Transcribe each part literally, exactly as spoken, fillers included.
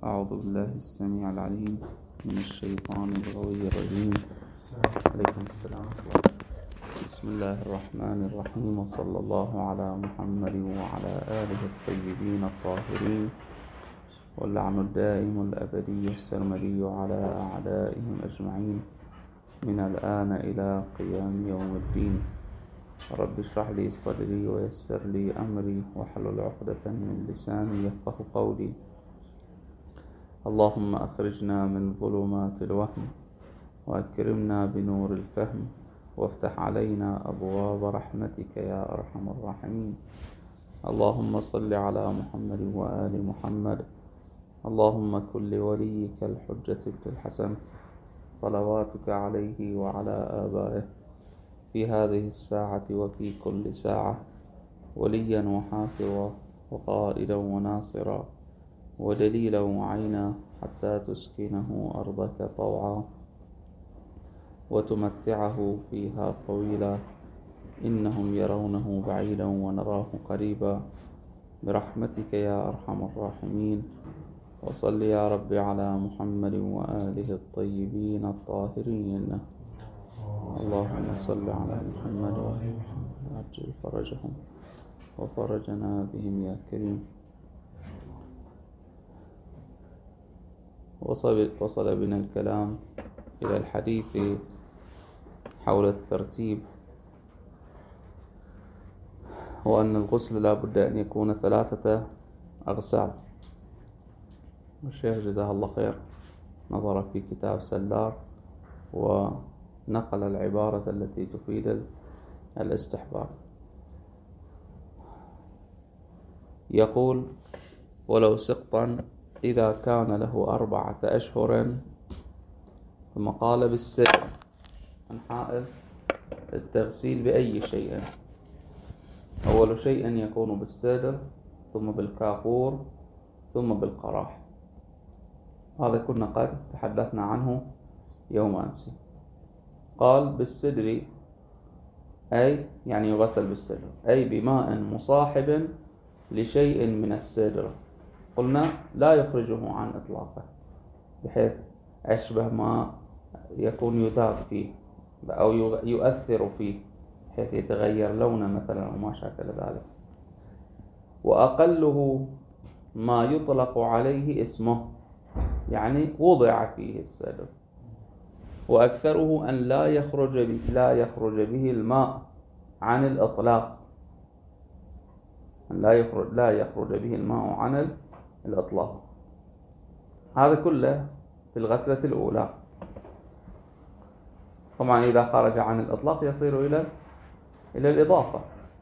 أعوذ بالله السميع العليم من الشيطان الغوي الرجيم. عليكم السلام. بسم الله الرحمن الرحيم، وصلى الله على محمد وعلى آله الطيبين الطاهرين، واللعن الدائم الأبدي السرمدي على أعدائهم أجمعين من الآن إلى قيام يوم الدين. رب اشرح لي صدري ويسر لي أمري واحلل عقدة من لساني يفقه قولي. اللهم أخرجنا من ظلمات الوهم وأكرمنا بنور الفهم وافتح علينا أبواب رحمتك يا أرحم الراحمين. اللهم صل على محمد وآل محمد. اللهم كن لوليك الحجة بن الحسن صلواتك عليه وعلى آبائه في هذه الساعة وفي كل ساعة وليا وحافظا وقائدا وناصرا ودليلا وعينا، حتى تسكنه أرضك طوعا وتمتعه فيها طويلا. إنهم يرونه بعيدا ونراه قريبا برحمتك يا أرحم الراحمين. وصل يا رب على محمد وآله الطيبين الطاهرين. اللهم صل على محمد وآل محمد وعجل فرجهم وفرجنا بهم يا كريم. وصل, وصل بنا الكلام إلى الحديث حول الترتيب، وأن الغسل لا بد أن يكون ثلاثة أغسال. الشيخ جزاه الله خير نظر في كتاب سلار ونقل العبارة التي تفيد الاستحباب. يقول: ولو سقطا إذا كان له أربعة أشهر. ثم قال: بالسدر عن حائل التغسيل بأي شيء. أول شيء يكون بالسدر، ثم بالكافور، ثم بالقراح. هذا كنا قد تحدثنا عنه يوم أمس. قال: بالسدر أي يعني يغسل بالسدر، أي بماء مصاحب لشيء من السدر. قلنا لا يخرجه عن إطلاقه، بحيث أشبه ما يكون يذاب فيه أو يؤثر فيه، بحيث يتغير لونه مثلا أو ما شاكل ذلك. وأقله ما يطلق عليه اسمه، يعني وضع فيه السدر. وأكثره أن لا يخرج لا يخرج به الماء عن الإطلاق، أن لا يخرج لا يخرج به الماء عن الإطلاق. هذا كله في الغسلة الأولى. طبعا إذا خرج عن الإطلاق يصير إلى إلى الإضافة.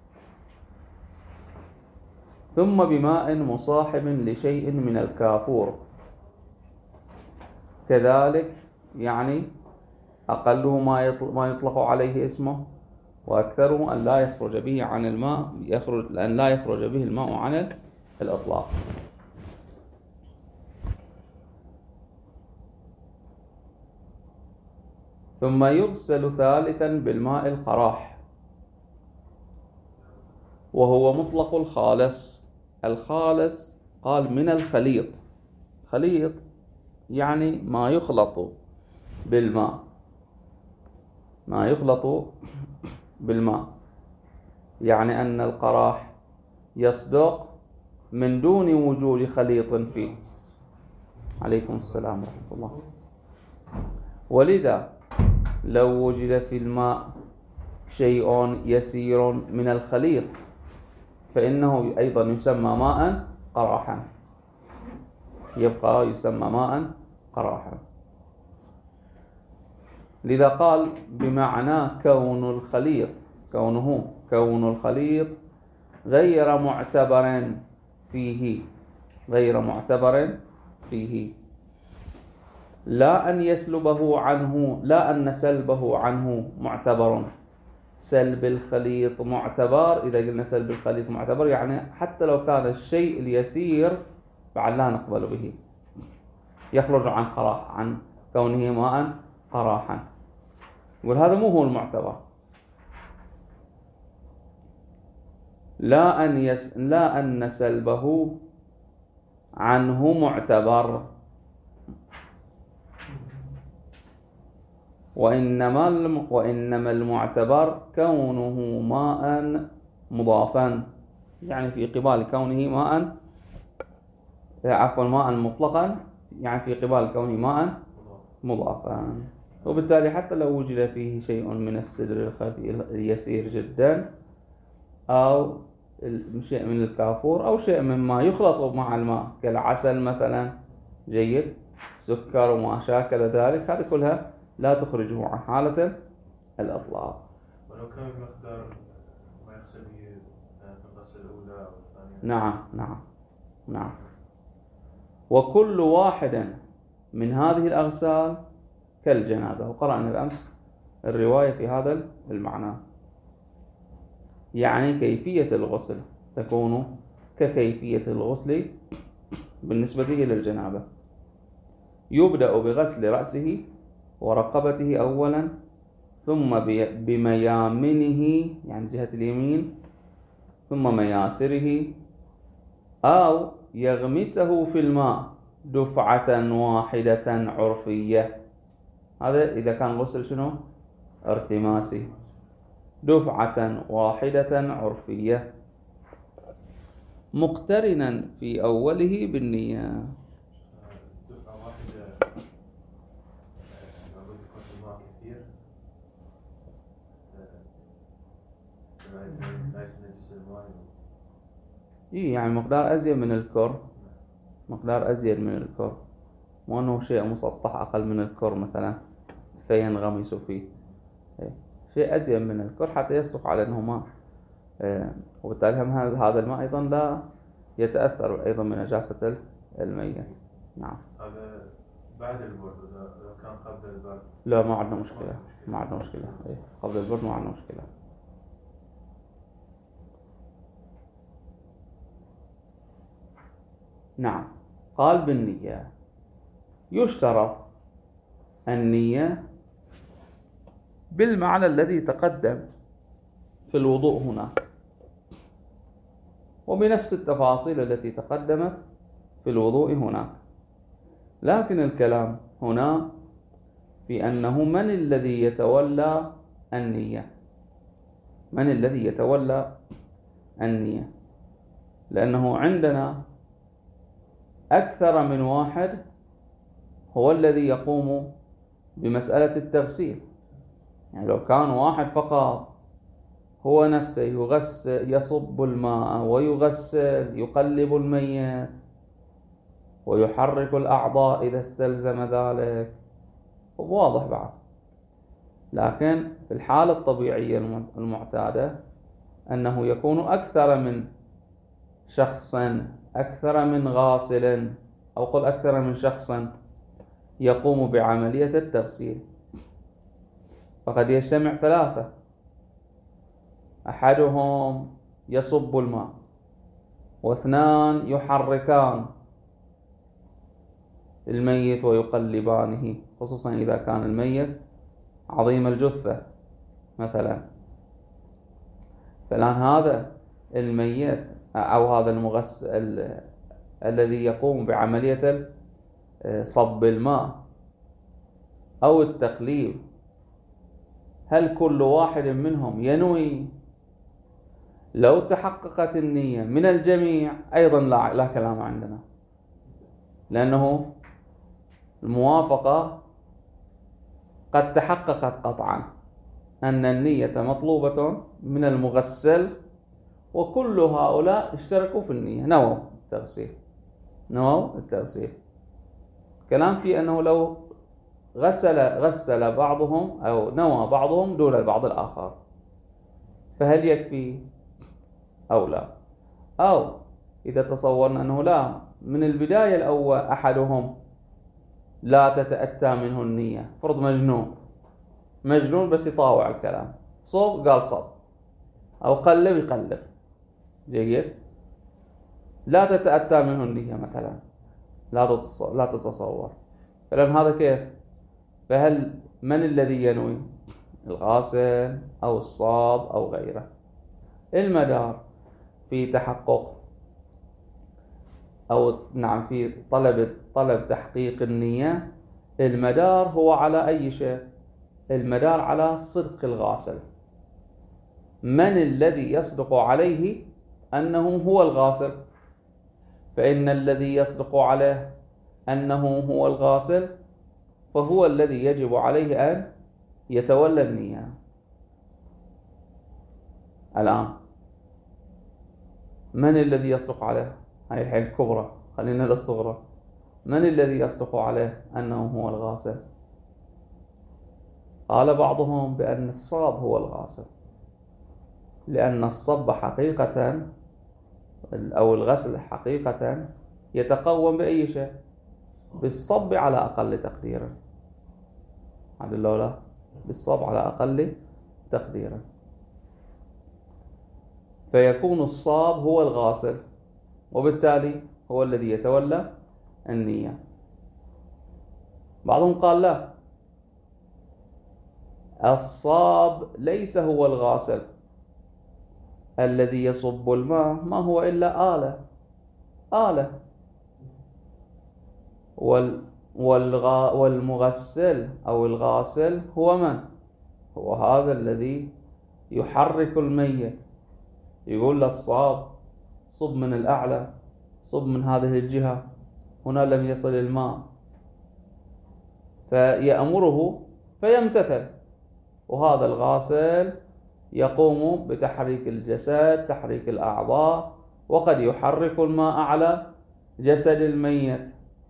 ثم بماء مصاحب لشيء من الكافور كذلك، يعني أقله ما يطلق عليه اسمه، وأكثره أن لا يخرج به عن الماء يخرج أن لا يخرج به الماء عن الإطلاق. ثم يغسل ثالثا بالماء القراح، وهو مطلق الخالص. الخالص قال من الخليط. خليط يعني ما يخلط بالماء، ما يخلط بالماء، يعني أن القراح يصدق من دون وجود خليط فيه. عليكم السلام ورحمة الله. ولذا لو وجد في الماء شيء يسير من الخليط فإنه أيضا يسمى ماء قراحا، يبقى يسمى ماء قراحا. لذا قال بمعنى كون الخليط، كونه كون الخليط غير معتبر فيه، غير معتبر فيه. لا أن يسلبه عنه، لا أن سلبه عنه معتبر. سلب الخليط معتبر. إذا قلنا سلب الخليط معتبر يعني حتى لو كان الشيء اليسير بعد لا نقبل به، يخرج عن قراح، عن كونه ماء قراحا. يقول هذا مو هو المعتبر. لا أن يس لا أن سلبه عنه معتبر. وإنما وإنما المعتبر كونه ماء مضافا، يعني في قبال كونه ماء، عفوا ماء مطلقا، يعني في قبال كونه ماء مضافا. وبالتالي حتى لو وجد فيه شيء من السدر الخفي اليسير جدا، أو شيء من الكافور، أو شيء مما يخلط مع الماء كالعسل مثلا، جيد، سكر وما شاكل ذلك، هذه كلها لا تخرجه عن حالة الإطلاق. ولو كان المقدار ما يحصل به في الغسل الأولى أو الثانية. نعم نعم نعم. وكل واحد من هذه الأغسال كالجنابة، وقرأنا بالأمس الرواية في هذا المعنى، يعني كيفية الغسل تكون ككيفية الغسل بالنسبة إلى الجنابة. يبدأ بغسل رأسه ورقبته أولا، ثم بميامنه يعني جهة اليمين، ثم مياسره، أو يغمسه في الماء دفعة واحدة عرفية. هذا إذا كان غسل شنو؟ ارتماسي. دفعة واحدة عرفية مقترنا في أوله بالنية. دفعة واحدة لابد يكون الماء كثير لا يتنجس الماء. إيه يعني مقدار أزيد من الكر، مقدار أزيد من الكر، مو أنه شيء مسطح أقل من الكر مثلا فينغمس فيه، شيء أزيد من الكر حتى يصدق على أنه ماء. وبالتالي هذا الماء أيضا لا يتأثر أيضا من نجاسة الميت. نعم. هذا بعد البرد، لو كان قبل البرد لا ما عندنا مشكلة، ما عندنا مشكلة. قبل البرد ما عندنا مشكلة. نعم. قال بالنية يشترط النية بالمعنى الذي تقدم في الوضوء هنا، وبنفس التفاصيل التي تقدمت في الوضوء هناك، لكن الكلام هنا في أنه من الذي يتولى النية، من الذي يتولى النية، لأنه عندنا أكثر من واحد هو الذي يقوم بمسألة التغسيل. يعني لو كان واحد فقط هو نفسه يغسل، يصب الماء ويغسل، يقلب الميت ويحرك الأعضاء إذا استلزم ذلك، واضح بعد. لكن في الحالة الطبيعية المعتادة أنه يكون أكثر من شخص، أكثر من غاسل، أو قل أكثر من شخص يقوم بعملية التغسيل. فقد يجتمع ثلاثة، أحدهم يصب الماء، واثنان يحركان الميت ويقلبانه، خصوصا إذا كان الميت عظيم الجثة مثلا. فالآن هذا الميت أو هذا المغسل الذي يقوم بعملية صب الماء أو التقليب، هل كل واحد منهم ينوي؟ لو تحققت النية من الجميع أيضا لا, لا كلام عندنا، لأنه الموافقة قد تحققت قطعا أن النية مطلوبة من المغسل، وكل هؤلاء اشتركوا في النية، نووا التغسيل، نووا التغسيل. كلام في أنه لو غسل غسل بعضهم أو نوى بعضهم دون البعض الآخر، فهل يكفي أو لا؟ أو إذا تصورنا أنه لا، من البداية الأول أحدهم لا تتأتى منه النية، فرض مجنون مجنون بس يطاوع الكلام، صوب قال صب، أو قلب يقلب، جيد، لا تتأتى منه النية مثلا، لا تتصور. فلان هذا كيف؟ فهل من الذي ينوي؟ الغاسل أو الصاب أو غيره. المدار في تحقق أو نعم في طلب طلب تحقيق النية، المدار هو على أي شيء؟ المدار على صدق الغاسل. من الذي يصدق عليه أنه هو الغاسل؟ فإن الذي يصدق عليه أنه هو الغاسل فهو الذي يجب عليه أن يتولى النية. الآن من الذي يصدق عليه؟ هاي الحين الكبرى، خلينا للصغرى. من الذي يصدق عليه أنه هو الغاسل؟ قال بعضهم بأن الصاب هو الغاسل، لأن الصب حقيقة أو الغسل حقيقة يتقوم بأي شيء؟ بالصب على أقل تقدير. عبد الله لا بالصب على أقل تقدير، فيكون الصاب هو الغاسل، وبالتالي هو الذي يتولى النية. بعضهم قال لا، الصاب ليس هو الغاسل، الذي يصب الماء ما هو إلا آلة آلة وال والغا والمغسل أو الغاسل هو من؟ هو هذا الذي يحرك الميت، يقول للصاب صب من الأعلى، صب من هذه الجهة، هنا لم يصل الماء، فيأمره فيمتثل. وهذا الغاسل يقوم بتحريك الجسد، تحريك الأعضاء، وقد يحرك الماء على جسد الميت،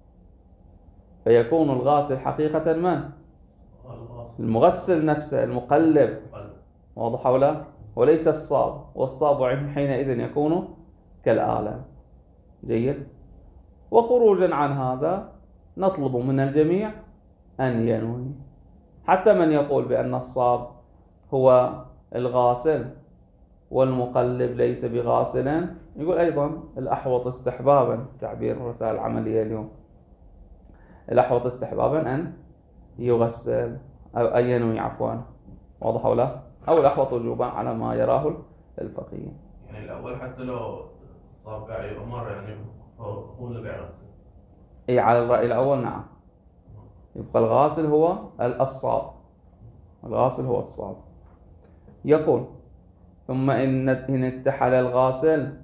فيكون الغاسل حقيقة من؟ المغسل نفسه، المقلب. واضح ولا؟ وليس الصاب، والصاب حينئذ يكون كالآلة. جيد. وخروجا عن هذا نطلب من الجميع أن ينوي. حتى من يقول بأن الصاب هو الغاسل والمقلب ليس بغاسل، يقول أيضا الأحوط استحبابا، تعبير الرسائل العملية اليوم، الأحوط استحبابا أن يغسل أو أن ينوي عفوا. واضح ولا؟ أو الأحوط وجوبا على ما يراه الفقيه. يعني الأول حتى لو صار قاعد يؤمر يعني هو اللي قاعد يغسل. إي على الرأي الأول نعم، يبقى الغاسل هو الصاب، الغاسل هو الصاب. يقول ثم إن إن اتحد الغاسل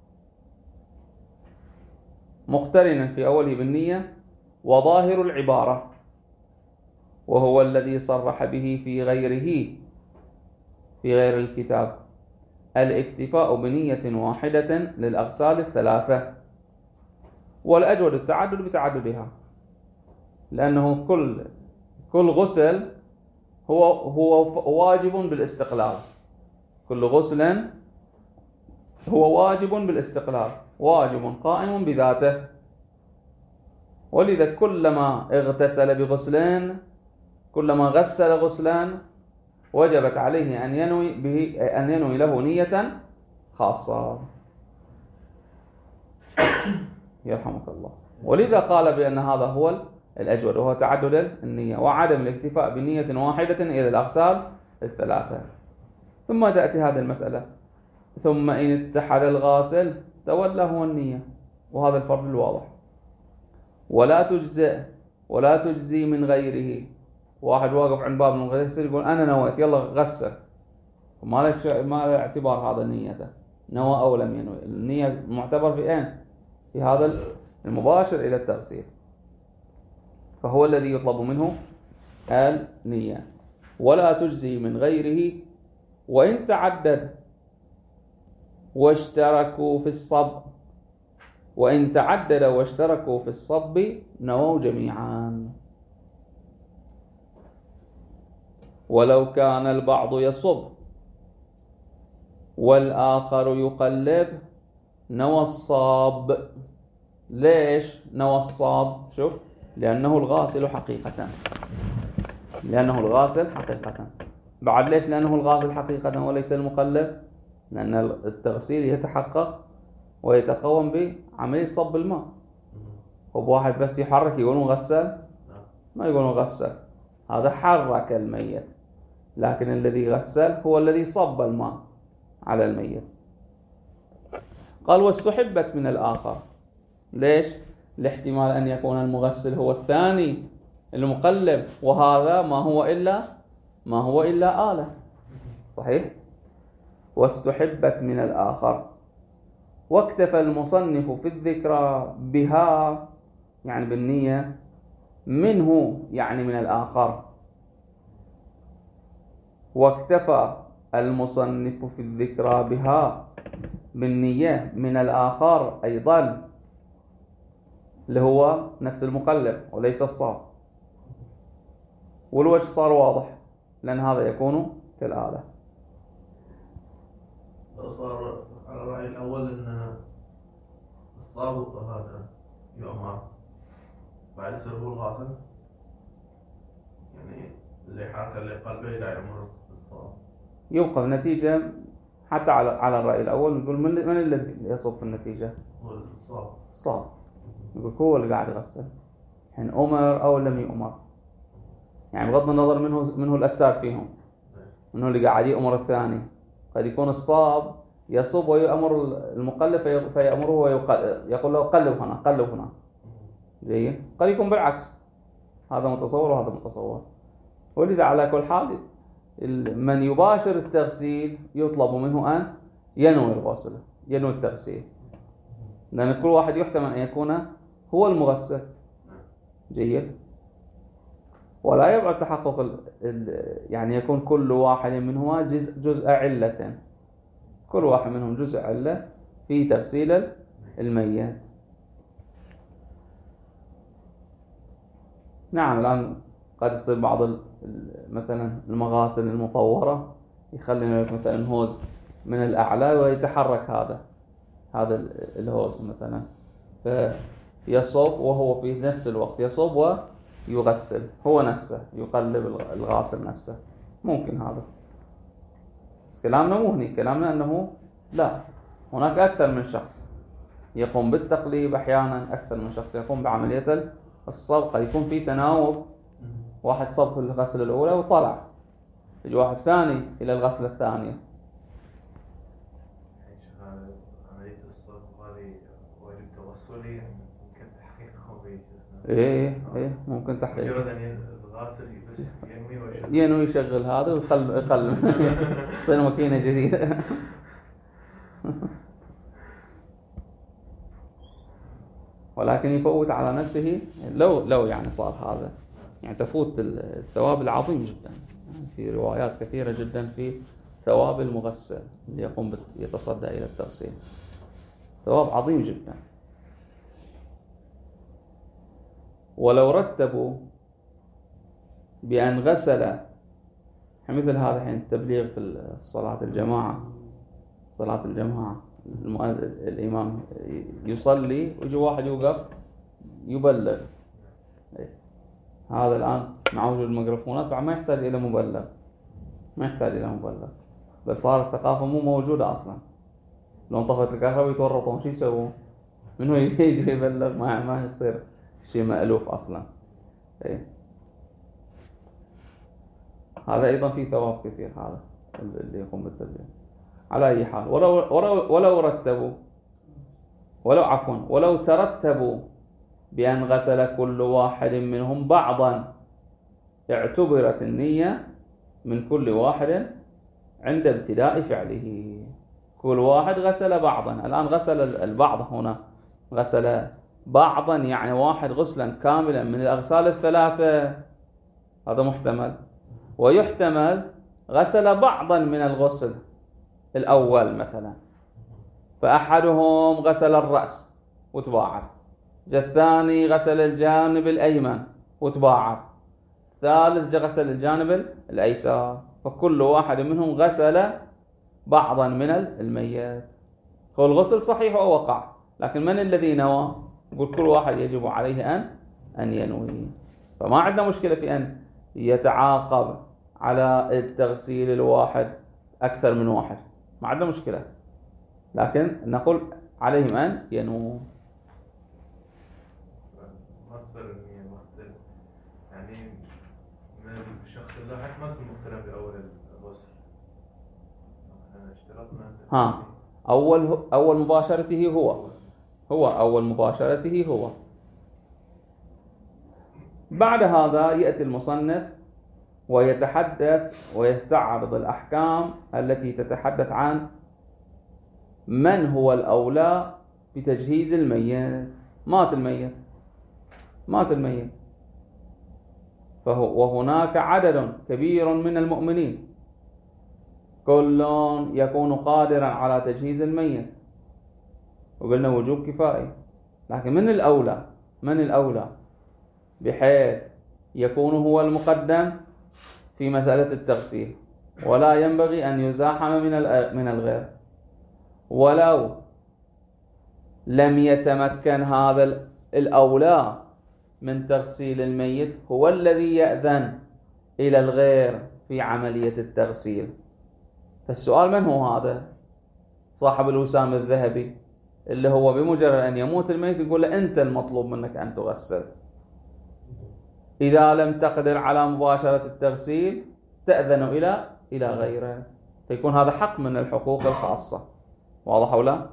مقترنا في أوله بالنية، وظاهر العبارة وهو الذي صرح به في غيره في غير الكتاب الاكتفاء بنية واحدة للأغسال الثلاثة، والأجود التعدد بتعددها، لأنه كل كل غسل هو هو واجب بالاستقلال، كل غسل هو واجب بالاستقلال، واجب قائم بذاته. ولذا كلما اغتسل بغسلين، كلما غسل غسلان، وجبت عليه أن ينوي به أن ينوي له نية خاصة. يرحمك الله. ولذا قال بأن هذا هو الأجود، وهو تعدد النية وعدم الاكتفاء بنية واحدة إلى الأغسال الثلاثة. ثم تأتي هذه المسألة، ثم إن اتحد الغاسل تولى هو النية، وهذا الفرض الواضح. ولا تجزئ ولا تجزي من غيره. واحد واقف عند باب المغسل يقول أنا نويت يلا غسل، وما له ما له اعتبار هذا نيته، نوى أو لم ينوي. النية معتبر في أين؟ في هذا المباشر إلى التغسيل، فهو الذي يطلب منه النية. ولا تجزي من غيره وإن تعدد واشتركوا في الصب، وإن تعدد واشتركوا في الصب نووا جميعا. ولو كان البعض يصب والآخر يقلب نوى الصاب. ليش نوى الصاب؟ شوف، لأنه الغاسل حقيقة، لأنه الغاسل حقيقة. بعد ليش لأنه الغاسل حقيقة وليس المقلب؟ لأن التغسيل يتحقق ويتقوم بعملية صب الماء. وبواحد بس يحرك يقول مغسل؟ ما يقول مغسل، هذا حرك الميت، لكن الذي غسل هو الذي صب الماء على الميت. قال واستحبت من الآخر، ليش؟ لاحتمال أن يكون المغسل هو الثاني المقلب، وهذا ما هو إلا ما هو إلا آلة. صحيح؟ واستحبت من الآخر. واكتفى المصنف في الذكرى بها يعني بالنية، منه يعني من الآخر. واكتفى المصنف في الذكرى بها بالنية من الآخر أيضا، اللي هو نفس المقلب وليس الصاب. والوجه صار واضح، لأن هذا يكون كالآلة. صار على الرأي الأول أن الصاب هذا يؤمر بعد يصير هو الغاسل، يعني اللي حركة اللي قلبه لا يأمر الصاب. يوقف النتيجة حتى على على الرأي الأول. نقول من من الذي يصب في النتيجة؟ هو الصاب. الصاب. يقول هو اللي قاعد يغسل، حين أمر أو لم يؤمر، يعني بغض النظر منه منه الأستاذ فيهم، منه اللي قاعد يأمر الثاني. قد يكون الصاب يصب ويأمر المقلب فيأمره ويقول له قلب هنا قلب هنا. جيد. قد يكون بالعكس، هذا متصور وهذا متصور. ولذا على كل حال من يباشر التغسيل يطلب منه أن ينوي الغسل، ينوي التغسيل، لأن كل واحد يحتمل أن يكون هو المغسل. جيد. ولا يبعد تحقق ال ال يعني يكون كل واحد منهما جزء, جزء علة، كل واحد منهم جزء علة في تغسيل الميت. نعم. الآن قد يصير بعض مثلا المغاسل المطورة يخلي لك مثلا هوز من الأعلى ويتحرك هذا هذا الهوز مثلا، فيصب وهو في نفس الوقت يصب ويغسل هو نفسه، يقلب الغاسل نفسه. ممكن هذا. كلامنا مو هني، كلامنا أنه لا، هناك أكثر من شخص يقوم بالتقليب، أحيانا أكثر من شخص يقوم بعملية الصب. قد يكون في تناوب، واحد صب في الغسلة الأولى وطلع، يجي واحد ثاني إلى الغسلة الثانية. عملية الصب هذه واجب توصلي، ممكن تحقيقه بيجي. إيه إيه ممكن تحقيق. مجرد أن الغاسل بس ينوي ويشغل ينوي يشغل هذا ويقلب يقلب تصير ماكينة جديدة. ولكن يفوت على نفسه لو لو يعني صار هذا، يعني تفوت الثواب العظيم جدا. يعني في روايات كثيرة جدا في ثواب المغسل اللي يقوم يتصدى إلى التغسيل، ثواب عظيم جدا. ولو رتبوا بأن غسل مثل هذا حين التبليغ في صلاة الجماعة، صلاة الجماعة الإمام يصلي ويجي واحد يوقف يبلغ. هذا الآن مع وجود الميكروفونات بعد ما يحتاج إلى مبلغ، ما يحتاج إلى مبلغ، بل صارت الثقافة مو موجودة أصلا. لو انطفت الكهرباء يتورطون، شو يسوون؟ منه يجي يبلغ؟ ما ما يصير شيء مألوف أصلا. إيه. هذا أيضا فيه ثواب كثير، هذا اللي يقوم بالتبليغ. على أي حال، ولو ولو ولو رتبوا ولو عفوا ولو ترتبوا بأن غسل كل واحد منهم بعضا، اعتبرت النية من كل واحد عند ابتداء فعله. كل واحد غسل بعضا. الآن غسل البعض هنا، غسل بعضا يعني واحد غسلا كاملا من الأغسال الثلاثة، هذا محتمل. ويحتمل غسل بعضا من الغسل الأول مثلا، فأحدهم غسل الرأس وتباعد، جاء الثاني غسل الجانب الأيمن وتباعد، الثالث غسل الجانب الأيسر، فكل واحد منهم غسل بعضا من الميت. هو الغسل صحيح ووقع، لكن من الذي نوى؟ يقول كل واحد يجب عليه أن أن ينوي. فما عندنا مشكلة في أن يتعاقب على التغسيل الواحد أكثر من واحد، ما عندنا مشكلة، لكن نقول عليهم أن ينووا. مصدر النية مختلف، يعني من الشخص اللاحق ما تكون مختلف بأول الغسل. اشترطنا ها أول أول مباشرته هو هو أول مباشرته هو. بعد هذا يأتي المصنف ويتحدث ويستعرض الأحكام التي تتحدث عن من هو الأولى بتجهيز الميت. مات الميت مات الميت فهو وهناك عدد كبير من المؤمنين كل يكون قادرا على تجهيز الميت، وقلنا وجوب كفائي، لكن من الأولى من الأولى بحيث يكون هو المقدم في مسألة التغسيل، ولا ينبغي أن يزاحم من من الغير. ولو لم يتمكن هذا الأولى من تغسيل الميت هو الذي يأذن إلى الغير في عملية التغسيل. فالسؤال من هو هذا؟ صاحب الوسام الذهبي اللي هو بمجرد أن يموت الميت يقول له أنت المطلوب منك أن تغسل. إذا لم تقدر على مباشرة التغسيل تأذن إلى إلى غيره، فيكون هذا حق من الحقوق الخاصة. واضح أو لا؟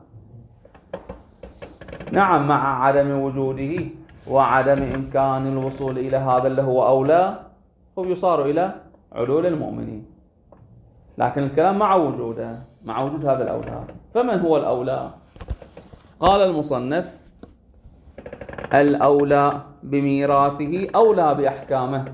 نعم، مع عدم وجوده وعدم إمكان الوصول إلى هذا اللي هو أولى هو يصار إلى علول المؤمنين، لكن الكلام مع وجوده مع وجود هذا الأولى. فمن هو الأولى؟ قال المصنف الأولى بميراثه أولى بأحكامه.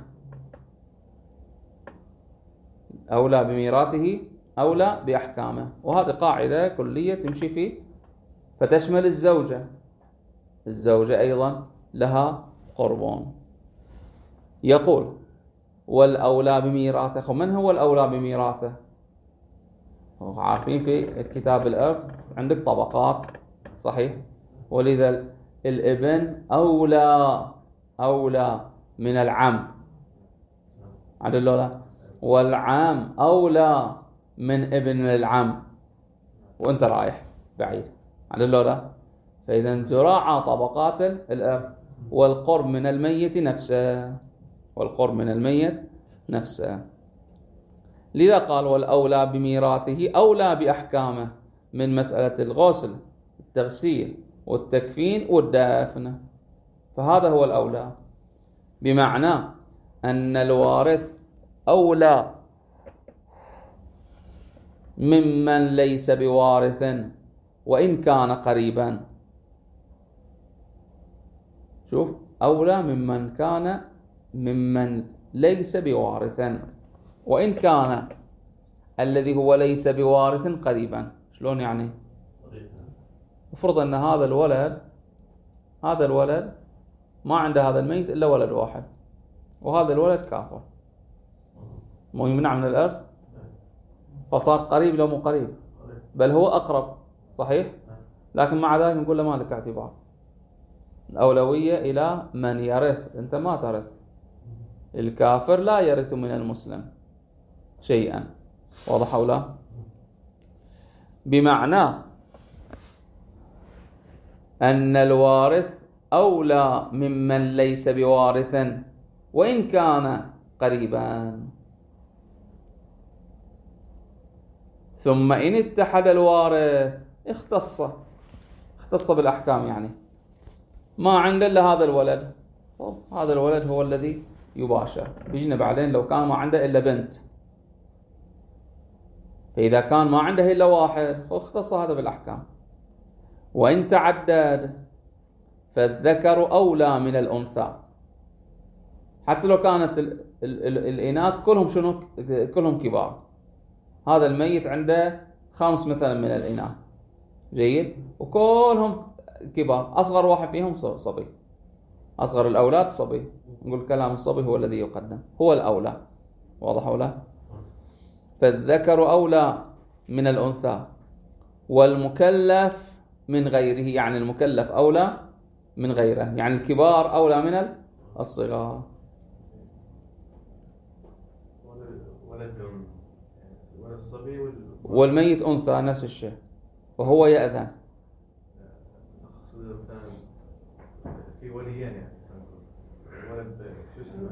أولى بميراثه أولى بأحكامه، وهذه قاعدة كلية تمشي فيه، فتشمل الزوجة. الزوجة أيضا لها قربون. يقول والأولى بميراثه. من هو الأولى بميراثه؟ عارفين في كتاب الإرث عندك طبقات، صحيح؟ ولذا الابن أولى أولى من العم، عدل لا؟ والعام أولى من ابن العم وانت رايح بعيد، عدل لا؟ فإذا تراعى طبقات الإرث والقرب من الميت نفسه والقرب من الميت نفسه. لذا قال والأولى بميراثه أولى بأحكامه من مسألة الغسل، التغسيل والتكفين والدفن. فهذا هو الأولى، بمعنى أن الوارث أولى ممن ليس بوارث وإن كان قريبا. شوف، أولى ممن كان ممن ليس بوارث وإن كان الذي هو ليس بوارث قريبا. شلون يعني؟ افرض أن هذا الولد هذا الولد ما عنده هذا الميت إلا ولد واحد، وهذا الولد كافر، مو يمنع من الإرث؟ فصار قريب لو مو قريب، بل هو أقرب، صحيح؟ لكن مع ذلك نقول له ما لك اعتبار، الأولوية إلى من يرث، أنت ما ترث. الكافر لا يرث من المسلم شيئا. واضح أو لا؟ بمعنى أن الوارث أولى ممن ليس بوارث وإن كان قريبا. ثم إن اتحد الوارث اختص اختص بالأحكام، يعني ما عنده إلا هذا الولد، هذا الولد هو الذي يباشر. بيجينا بعدين لو كان ما عنده إلا بنت، فإذا كان ما عنده إلا واحد اختص هذا بالأحكام. وإن تعدد فالذكر أولى من الأنثى، حتى لو كانت ال ال ال الإناث كلهم شنو؟ كلهم كبار. هذا الميت عنده خمس مثلا من الإناث، جيد، وكلهم كبار، أصغر واحد فيهم صبي، أصغر الأولاد صبي، نقول كلام الصبي هو الذي يقدم، هو الأولى. واضح ولا؟ فالذكر أولى من الأنثى والمكلف من غيره، يعني المكلف أولى من غيره، يعني الكبار أولى من الصغار. والميت أنثى نفس الشيء وهو يأذن. في وليين يعني الولد شو اسمه؟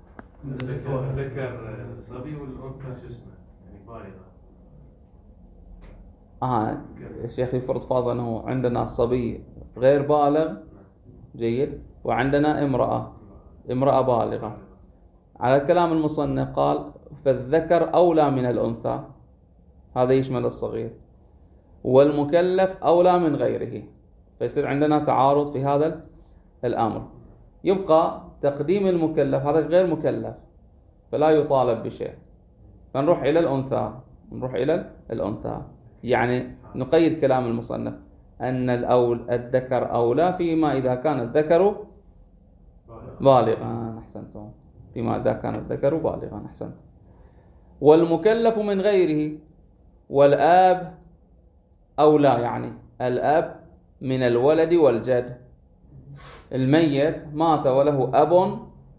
ذكر صبي والأنثى شو اسمه؟ يعني بالغة. آه الشيخ يفرض فرض أنه عندنا صبي غير بالغ. جيد. وعندنا امرأة امرأة بالغة. على كلام المصنف قال فالذكر أولى من الأنثى، هذا يشمل الصغير، والمكلف أولى من غيره، فيصير عندنا تعارض في هذا الأمر. يبقى تقديم المكلف، هذا غير مكلف فلا يطالب بشيء، فنروح إلى الأنثى نروح إلى الأنثى يعني نقيد كلام المصنف أن الأول الذكر أولى فيما إذا كان الذكر بالغا. أحسنتم. فيما إذا كان الذكر بالغا. أحسنت. والمكلف من غيره، والآب أولى، يعني الأب من الولد والجد. الميت مات وله أب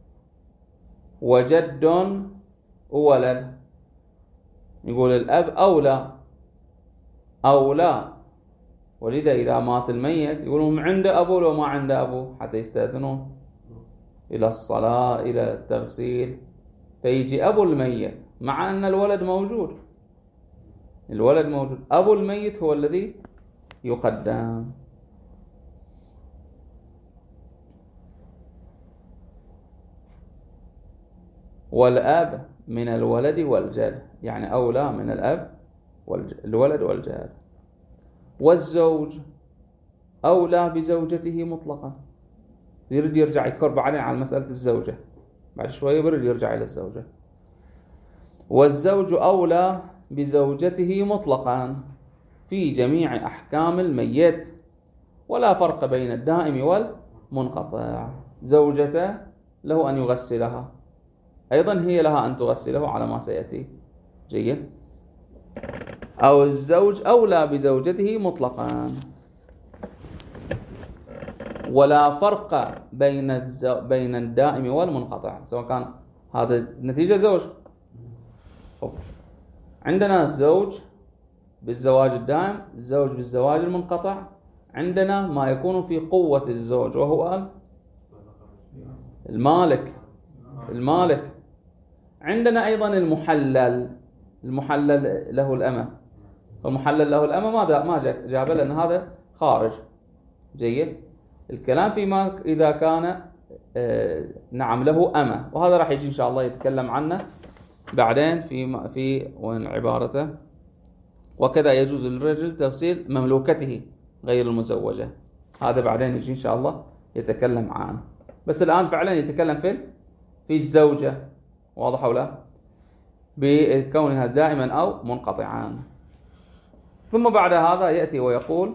وجد وولد، يقول الأب أولى أولى ولذا إذا مات الميت يقولون عنده أبو لو ما عنده أبو، حتى يستأذنون إلى الصلاة إلى التغسيل، فيجي أبو الميت مع أن الولد موجود، الولد موجود، أبو الميت هو الذي يقدم. والأب من الولد والجد، يعني أولى من الأب والولد والجد. والزوج أولى بزوجته مطلقا. يريد يرجع يكر بعدين على مسألة الزوجة، بعد شوية يريد يرجع إلى الزوجة. والزوج أولى بزوجته مطلقا في جميع أحكام الميت، ولا فرق بين الدائم والمنقطع. زوجته له أن يغسلها، أيضا هي لها أن تغسله على ما سيأتي. جيد. أو الزوج أولى بزوجته مطلقا، ولا فرق بين الزو... بين الدائم والمنقطع، سواء كان هذا نتيجة زوج. عندنا زوج بالزواج الدائم، زوج بالزواج المنقطع. عندنا ما يكون في قوة الزوج وهو المالك المالك عندنا أيضا المحلل المحلل له الأمة، والمحلل له الأمة ما ما جاب لأن هذا خارج. جيد. الكلام فيما إذا كان آه نعم له أمة، وهذا راح يجي إن شاء الله يتكلم عنه بعدين في في وين عبارته. وكذا يجوز للرجل تغسيل مملوكته غير المزوجة، هذا بعدين يجي إن شاء الله يتكلم عنه، بس الآن فعلا يتكلم في في الزوجة. واضح أو لا؟ بكونها دائما أو منقطعا. ثم بعد هذا يأتي ويقول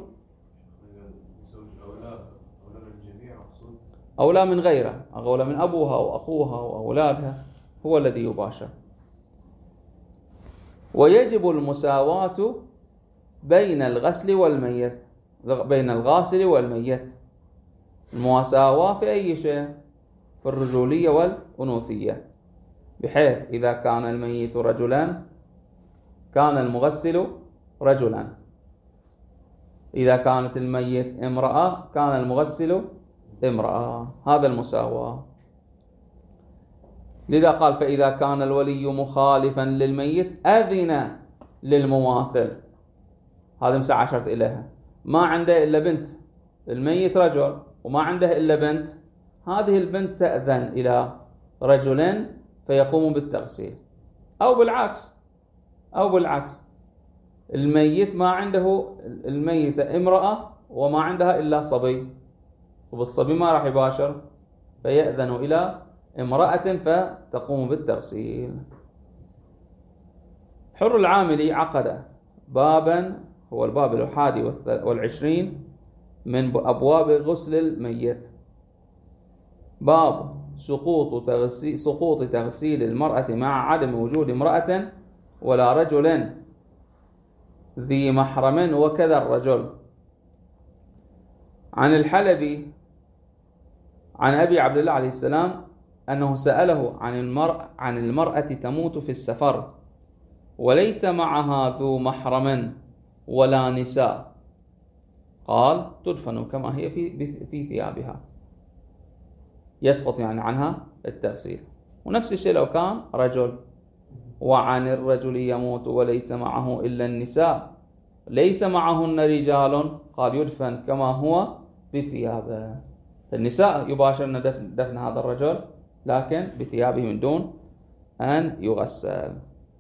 أولى من غيره، أولى من أبوها وأخوها وأولادها، هو الذي يباشر. ويجب المساواة بين الغسل والميت، بين الغاسل والميت، المساواة في أي شيء، في الرجولية والأنوثية، بحيث إذا كان الميت رجلا كان المغسل رجلا، إذا كانت الميت امرأة كان المغسل امرأة، هذا المساواة. لذا قال فإذا كان الولي مخالفا للميت أذن للمماثل، هذا مساعة أشرت إليها، ما عنده إلا بنت، الميت رجل وما عنده إلا بنت، هذه البنت تأذن إلى رجل فيقوم بالتغسيل، أو بالعكس أو بالعكس الميت ما عنده، الميتة امرأة وما عندها إلا صبي، وبالصبي ما راح يباشر، فيأذن إلى امرأة فتقوم بالتغسيل. حر العاملي عقد بابا، هو الباب الحادي والعشرين من أبواب غسل الميت، باب سقوط تغسيل, سقوط تغسيل المرأة مع عدم وجود امرأة ولا رجل ذي محرم وكذا الرجل. عن الحلبي عن أبي عبد الله عليه السلام أنه سأله عن المرأة, عن المرأة تموت في السفر وليس معها ذو محرم ولا نساء، قال تدفن كما هي في, في ثيابها، يسقط يعني عنها التغسيل. ونفس الشيء لو كان رجل. وعن الرجل يموت وليس معه إلا النساء ليس معهن رجال، قال يدفن كما هو بثيابه. النساء يباشرن دفن, دفن هذا الرجل لكن بثيابه من دون أن يغسل.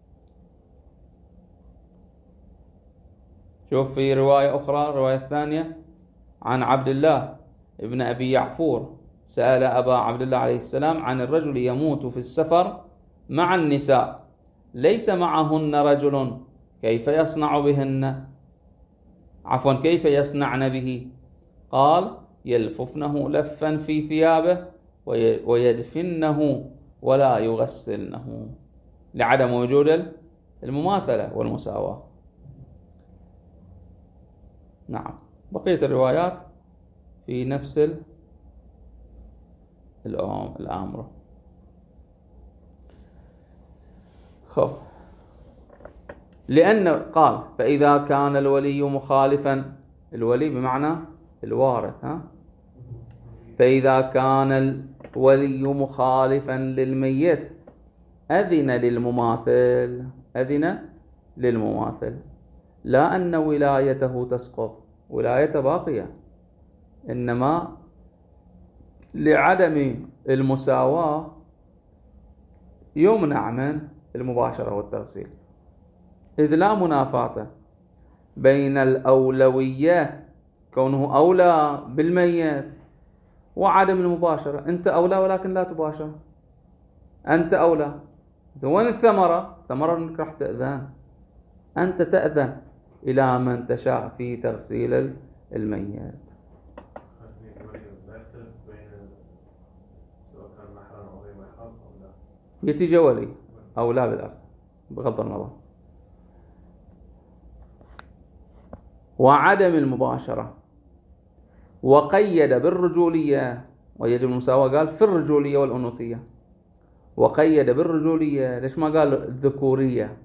شوف في رواية أخرى، الرواية الثانية عن عبد الله ابن أبي يعفور سأل أبا عبد الله عليه السلام عن الرجل يموت في السفر مع النساء ليس معهن رجل كيف يصنع بهن، عفوا كيف يصنعن به؟ قال يلففنه لفا في ثيابه ويدفنه ولا يغسلنه، لعدم وجود المماثلة والمساواة. نعم، بقية الروايات في نفس الأمر. خب، لأن قال فإذا كان الولي مخالفا، الولي بمعنى الوارث، ها؟ فإذا كان الولي مخالفا للميت أذن للمماثل، أذن للمماثل، لا أن ولايته تسقط، ولايته باقية، إنما لعدم المساواة يمنع من المباشرة والتغسيل، إذ لا منافاة بين الأولوية كونه أولى بالميت وعدم المباشرة. أنت أولى ولكن لا تباشر، أنت أولى. وين الثمرة؟ ثمرة أنك راح تأذن، أنت تأذن إلى من تشاء في تغسيل الميت. يتيجى ولي أو لا بالأرض بغض النظر. وعدم المباشرة، وقيد بالرجولية، ويجب المساواة قال في الرجولية والأنوثية، وقيد بالرجولية. ليش ما قال الذكورية؟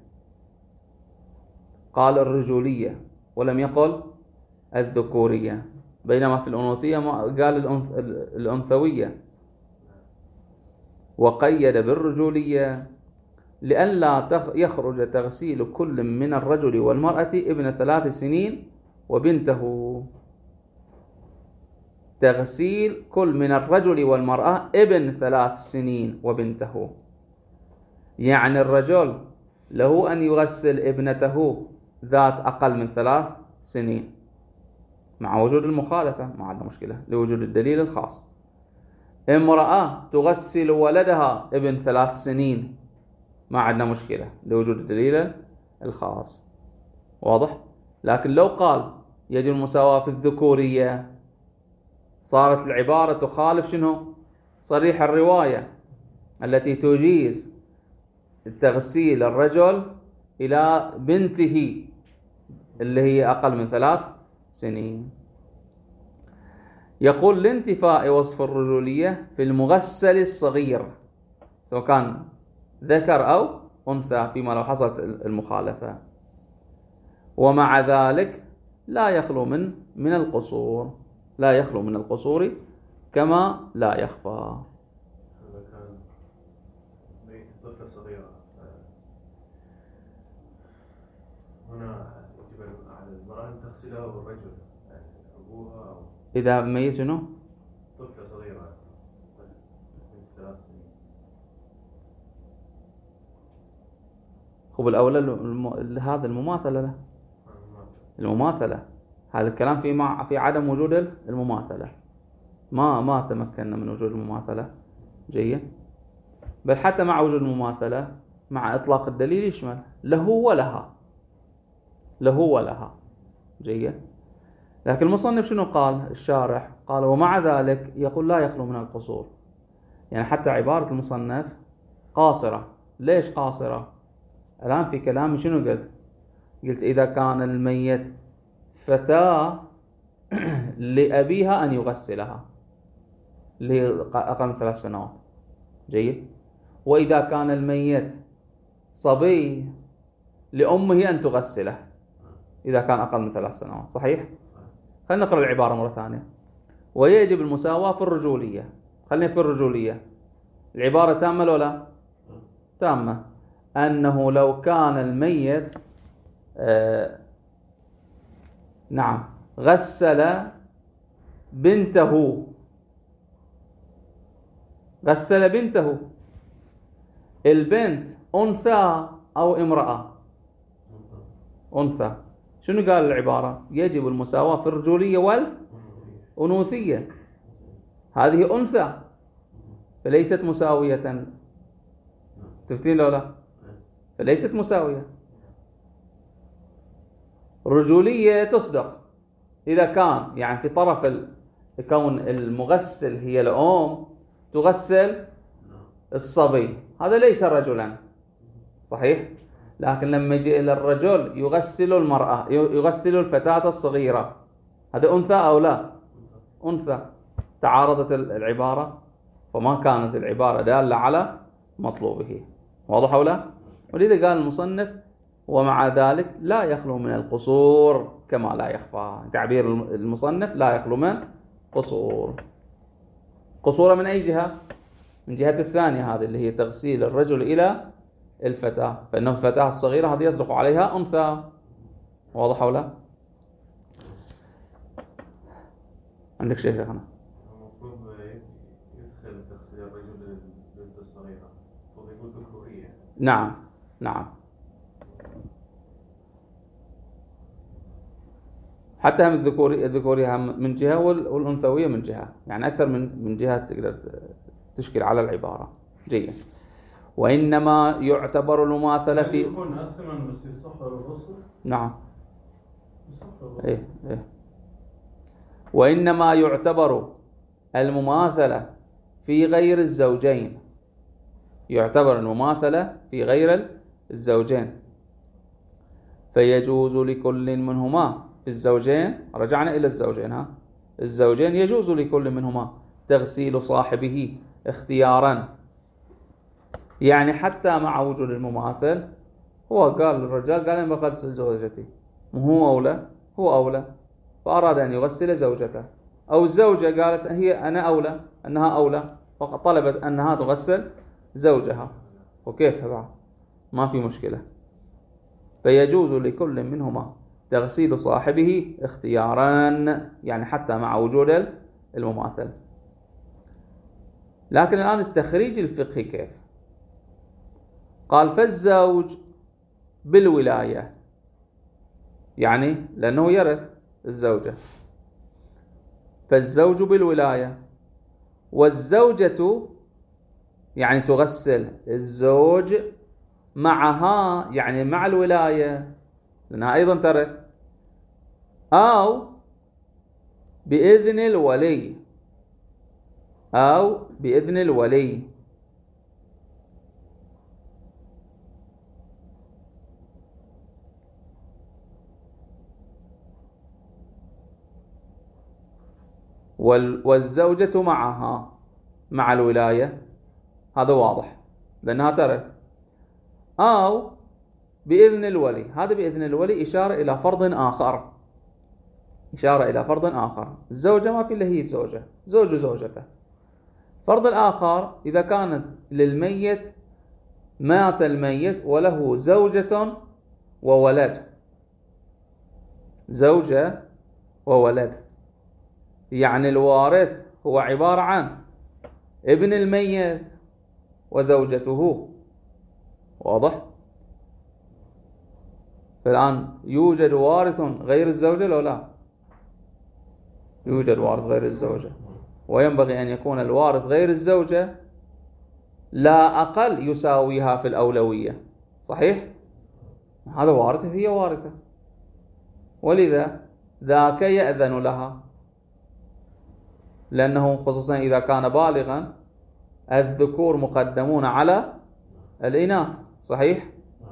قال الرجولية ولم يقل الذكورية، بينما في الأنوثية قال الأنثوية. وقيد بالرجولية لئلا يخرج تغسيل كل من الرجل والمرأة ابن ثلاث سنين وبنته. تغسيل كل من الرجل والمرأة ابن ثلاث سنين وبنته، يعني الرجل له أن يغسل ابنته ذات أقل من ثلاث سنين مع وجود المخالفة، ما عندنا مشكلة لوجود الدليل الخاص. امرأة تغسل ولدها ابن ثلاث سنين ما عندنا مشكلة لوجود الدليل الخاص، واضح؟ لكن لو قال يجب المساواة في الذكورية صارت العبارة تخالف شنو؟ صريح الرواية التي تجيز تغسيل الرجل إلى بنته اللي هي أقل من ثلاث سنين. يقول لانتفاء وصف الرجولية في المغسل الصغير سواء كان ذكر أو أنثى فيما لو حصلت المخالفة، ومع ذلك لا يخلو من من القصور، لا يخلو من القصور كما لا يخفى. هذا كان بيت طفلة صغيرة، هنا يجب على المرأة أن تغسلها والرجل يعني أبوها أو إذا ميت شنو؟ طفلة صغيرة من ثلاث سنين. خب الأولى الم... هذا المماثلة له، المماثلة هذا الكلام في مع في عدم وجود المماثلة، ما ما تمكنا من وجود المماثلة. جيد، بل حتى مع وجود المماثلة مع إطلاق الدليل يشمل له ولها، له ولها. جيد، لكن المصنف شنو قال؟ الشارح قال ومع ذلك يقول لا يخلو من القصور، يعني حتى عبارة المصنف قاصرة. ليش قاصرة؟ الآن في كلامي شنو قلت؟ قلت إذا كان الميت فتاة لأبيها أن يغسلها لأقل من ثلاث سنوات. جيد، وإذا كان الميت صبي لأمه أن تغسله إذا كان أقل من ثلاث سنوات. صحيح؟ خلينا نقرأ العبارة مرة ثانية. ويجب المساواة في الرجولية، خلينا في الرجولية، العبارة تامة ولا لا؟ تامة. أنه لو كان الميت آه نعم غسل بنته، غسل بنته. البنت أنثى أو امرأة؟ أنثى. شنو قال العبارة؟ يجب المساواة في الرجولية والأنوثية. هذه أنثى فليست مساوية، تفتين لو لا؟ فليست مساوية. رجولية تصدق إذا كان يعني في طرف كون المغسل هي الأم تغسل الصبي، هذا ليس رجلا، صحيح؟ لكن لما يجي إلى الرجل يغسل المرأة، يغسل الفتاة الصغيرة، هذا أنثى أو لا؟ أنثى. تعارضت العبارة فما كانت العبارة دالة على مطلوبه. واضح أو لا؟ ولذا قال المصنف ومع ذلك لا يخلو من القصور كما لا يخفى. تعبير المصنف لا يخلو من قصور. قصور من أي جهة؟ من جهة الثانية هذه اللي هي تغسيل الرجل إلى الفتاة، فإنه الفتاة الصغيرة هذه يصدق عليها أنثى. واضح أو لا؟ عندك شيء شيخنا؟ المفروض يدخل تغسيل الرجل للبنت الصغيرة، المفروض يقول ذكورية. نعم نعم، حتى هم الذكورية الذكورية من جهة والأنثوية من جهة، يعني أكثر من من جهة تقدر تشكل على العبارة. جيد. وإنما يعتبر المماثلة في يكون أثمن بس يصح الرسل. نعم. يصح إيه إيه. وإنما يعتبر المماثلة في غير الزوجين، يعتبر المماثلة في غير الزوجين، فيجوز لكل منهما في الزوجين، رجعنا إلى الزوجين، ها الزوجين يجوز لكل منهما تغسيل صاحبه اختيارا. يعني حتى مع وجود المماثل، هو قال للرجال قال أنا بغسل زوجتي، وهو أولى، هو أولى فأراد أن يغسل زوجته، أو الزوجة قالت هي أنا أولى، أنها أولى فقط طلبت أنها تغسل زوجها، وكيف بعد ما في مشكلة. فيجوز لكل منهما تغسيل صاحبه اختيارا، يعني حتى مع وجود المماثل. لكن الآن التخريج الفقهي كيف؟ قال فالزوج بالولاية، يعني لأنه يرث الزوجة، فالزوج بالولاية، والزوجة يعني تغسل الزوج معها، يعني مع الولاية لأنها أيضا ترث، أو بإذن الولي، أو بإذن الولي. والزوجة معها مع الولاية، هذا واضح لأنها ترث، أو بإذن الولي. هذا بإذن الولي إشارة إلى فرض آخر، إشارة إلى فرض آخر. الزوجة ما في إلا هي زوجة، زوج زوجته. فرض الآخر إذا كانت للميت، مات الميت وله زوجة وولد، زوجة وولد، يعني الوارث هو عبارة عن ابن الميت وزوجته. واضح؟ فالآن يوجد وارث غير الزوجة لو لا؟ يوجد وارث غير الزوجة، وينبغي أن يكون الوارث غير الزوجة لا أقل يساويها في الأولوية، صحيح؟ هذا وارث هي وارثة، ولذا ذاك يأذن لها، لأنه خصوصا إذا كان بالغا الذكور مقدمون على الإناث، صحيح؟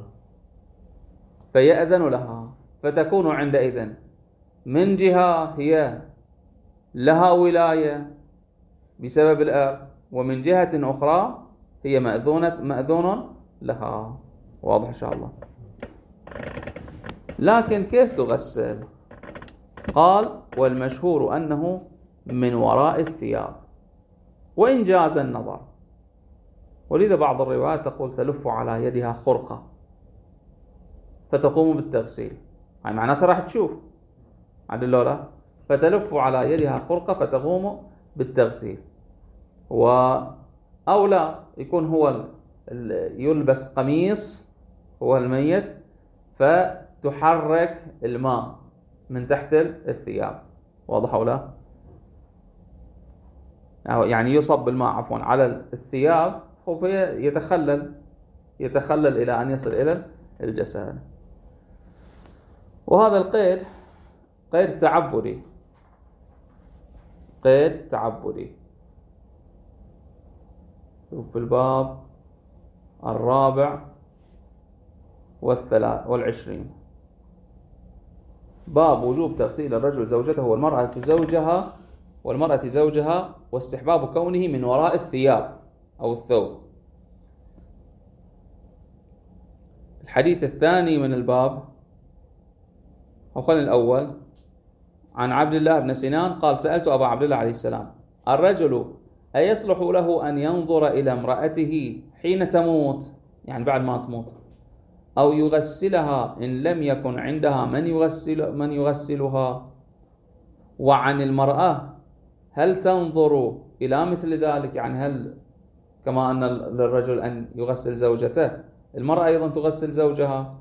فيأذن لها، فتكون عندئذ من جهة هي لها ولاية بسبب الإرث، ومن جهة أخرى هي مأذونة مأذون لها. واضح إن شاء الله؟ لكن كيف تغسل؟ قال والمشهور أنه من وراء الثياب، وإن جاز النظر. ولذا بعض الروايات تقول تلف على يدها خرقة فتقوم بالتغسيل، يعني معناتها راح تشوف عدل لا، فتلف على يدها خرقة فتقوم بالتغسيل. و أو لا يكون هو يلبس قميص هو الميت فتحرك الماء من تحت الثياب، واضح أو لا؟ يعني يصب الماء عفوا على الثياب ويتخلل يتخلل إلى أن يصل إلى الجسد. وهذا القيد قيد تعبدي، قيد تعبدي في الباب الرابع والثلاث والعشرين، باب وجوب تغسيل الرجل زوجته والمرأة زوجها والمرأة زوجها واستحباب كونه من وراء الثياب أو الثوب. الحديث الثاني من الباب أو خلينا الأول، عن عبد الله بن سنان قال: سألت أبا عبد الله عليه السلام: الرجل أيصلح له أن ينظر إلى امرأته حين تموت، يعني بعد ما تموت، أو يغسلها إن لم يكن عندها من يغسل من يغسلها؟ وعن المرأة هل تنظر إلى مثل ذلك، يعني هل كما أن للرجل أن يغسل زوجته المرأة أيضا تغسل زوجها؟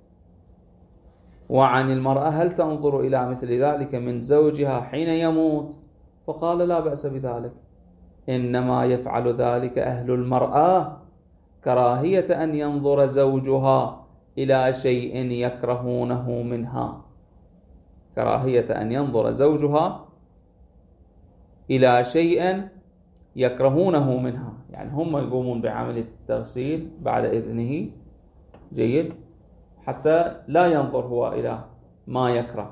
وعن المرأة هل تنظر إلى مثل ذلك من زوجها حين يموت؟ فقال: لا بأس بذلك، إنما يفعل ذلك أهل المرأة كراهية أن ينظر زوجها إلى شيء يكرهونه منها، كراهية أن ينظر زوجها إلى شيء يكرهونه منها، يعني هم يقومون بعملية التغسيل بعد إذنه، جيد، حتى لا ينظر هو إلى ما يكره.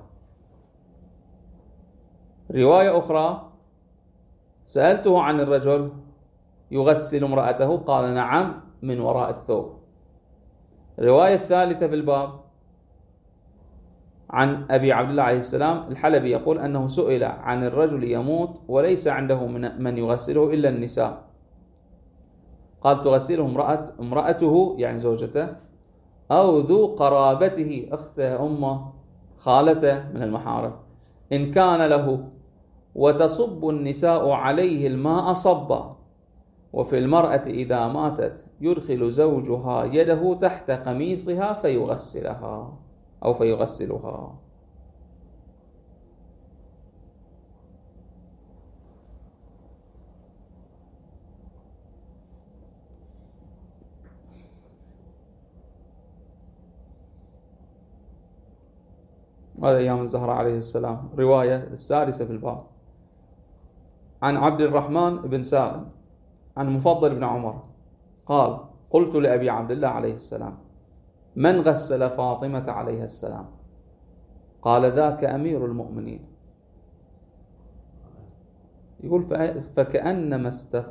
رواية أخرى: سألته عن الرجل يغسل امرأته قال: نعم، من وراء الثوب. الرواية الثالثة في الباب عن أبي عبد الله عليه السلام الحلبي يقول أنه سئل عن الرجل يموت وليس عنده من يغسله إلا النساء، قال: تغسله امرأة امرأته يعني زوجته أو ذو قرابته أخته أمه خالته من المحارم إن كان له، وتصب النساء عليه الماء صبا. وفي المرأة إذا ماتت يدخل زوجها يده تحت قميصها فيغسلها أو فيغسلها. هذا أيام الزهراء عليه السلام. رواية السادسة في الباب عن عبد الرحمن بن سالم عن مفضل بن عمر قال: قلت لأبي عبد الله عليه السلام: من غسل فاطمة عليها السلام؟ قال: ذاك أمير المؤمنين. يقول: فكأنما استف...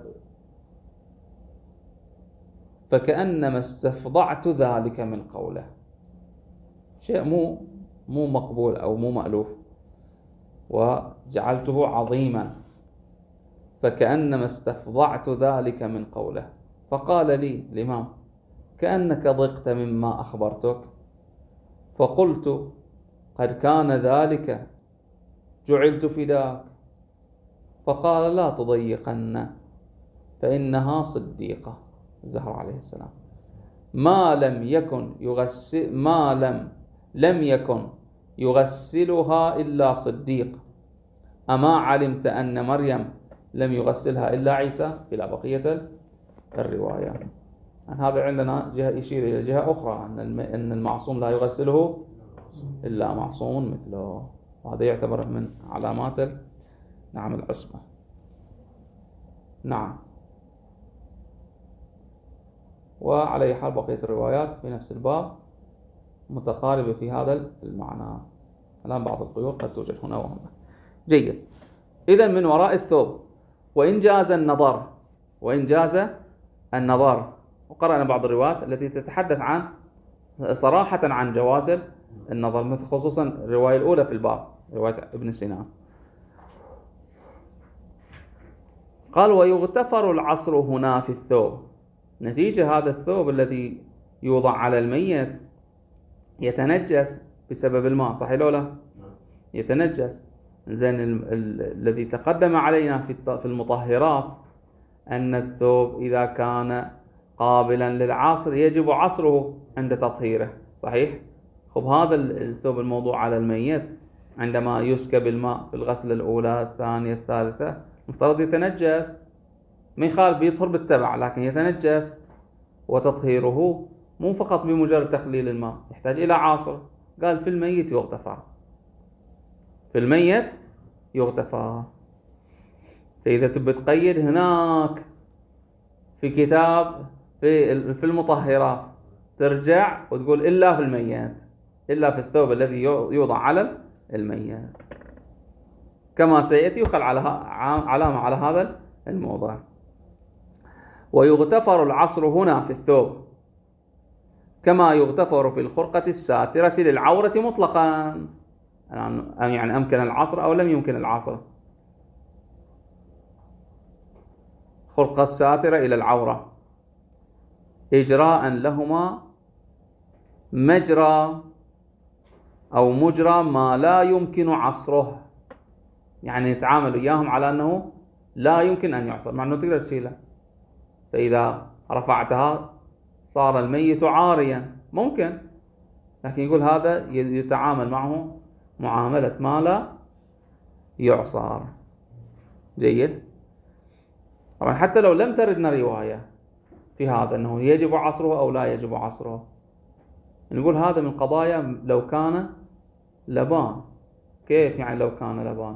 فكأنما استفضعت ذلك من قوله، شيء مو مو مقبول أو مو مألوف، وجعلته عظيما، فكأنما استفضعت ذلك من قوله. فقال لي الإمام: كأنك ضقت مما أخبرتك. فقلت: قد كان ذلك، جعلت فداك. فقال: لا تضيقن فإنها صديقة الزهراء عليه السلام، ما لم يكن يغسل ما لم لم يكن يغسلها إلا صديق. أما علمت أن مريم لم يغسلها إلا عيسى؟ إلى بقية الرواية. عن هذا عندنا جهة يشير إلى جهة أخرى، أن المعصوم لا يغسله إلا معصوم مثله، وهذا يعتبر من علامات نعم العصمة. نعم. وعلى حال بقية الروايات في نفس الباب متقاربة في هذا المعنى. الآن بعض القيود قد توجد هنا وهنا. جيد. إذن من وراء الثوب، وإن جاز النظر وإن جاز النظر وقرأنا بعض الروايات التي تتحدث عن صراحة عن جواز النظر، مثل خصوصا الرواية الأولى في الباب، رواية ابن سينان. قال: ويغتفر العصر هنا في الثوب. نتيجة هذا الثوب الذي يوضع على الميت يتنجس بسبب الماء، صحيح لو لا؟ يتنجس، زين ال- ال- الذي تقدم علينا في الت- في المطهرات أن الثوب إذا كان قابلا للعصر يجب عصره عند تطهيره، صحيح؟ خب هذا ال- الثوب الموضوع على الميت عندما يسكب الماء في الغسلة الأولى الثانية الثالثة مفترض يتنجس، من خالف بيطهر بالتبع لكن يتنجس، وتطهيره مو فقط بمجرد تخليل الماء، يحتاج إلى عاصر. قال في الميت يغتفر، في الميت يغتفر. فإذا تبي تقيد هناك في كتاب في في المطهرات ترجع وتقول إلا في الميت، إلا في الثوب الذي يوضع على الميت، كما سيأتي يخل علامة على هذا الموضوع. ويغتفر العصر هنا في الثوب كما يغتفر في الخرقة الساترة للعورة مطلقا، يعني أمكن العصر أو لم يمكن العصر. خرقة الساترة إلى العورة إجراء لهما مجرى أو مجرى ما لا يمكن عصره، يعني يتعامل وياهم على أنه لا يمكن أن يعصر، مع أنه تقدر تشيله. فإذا رفعتها صار الميت عاريا ممكن، لكن يقول هذا يتعامل معه معاملة ما لا يعصر. جيد. طبعا حتى لو لم تردنا رواية في هذا أنه يجب عصره أو لا يجب عصره، نقول هذا من قضايا لو كان لبان. كيف يعني لو كان لبان؟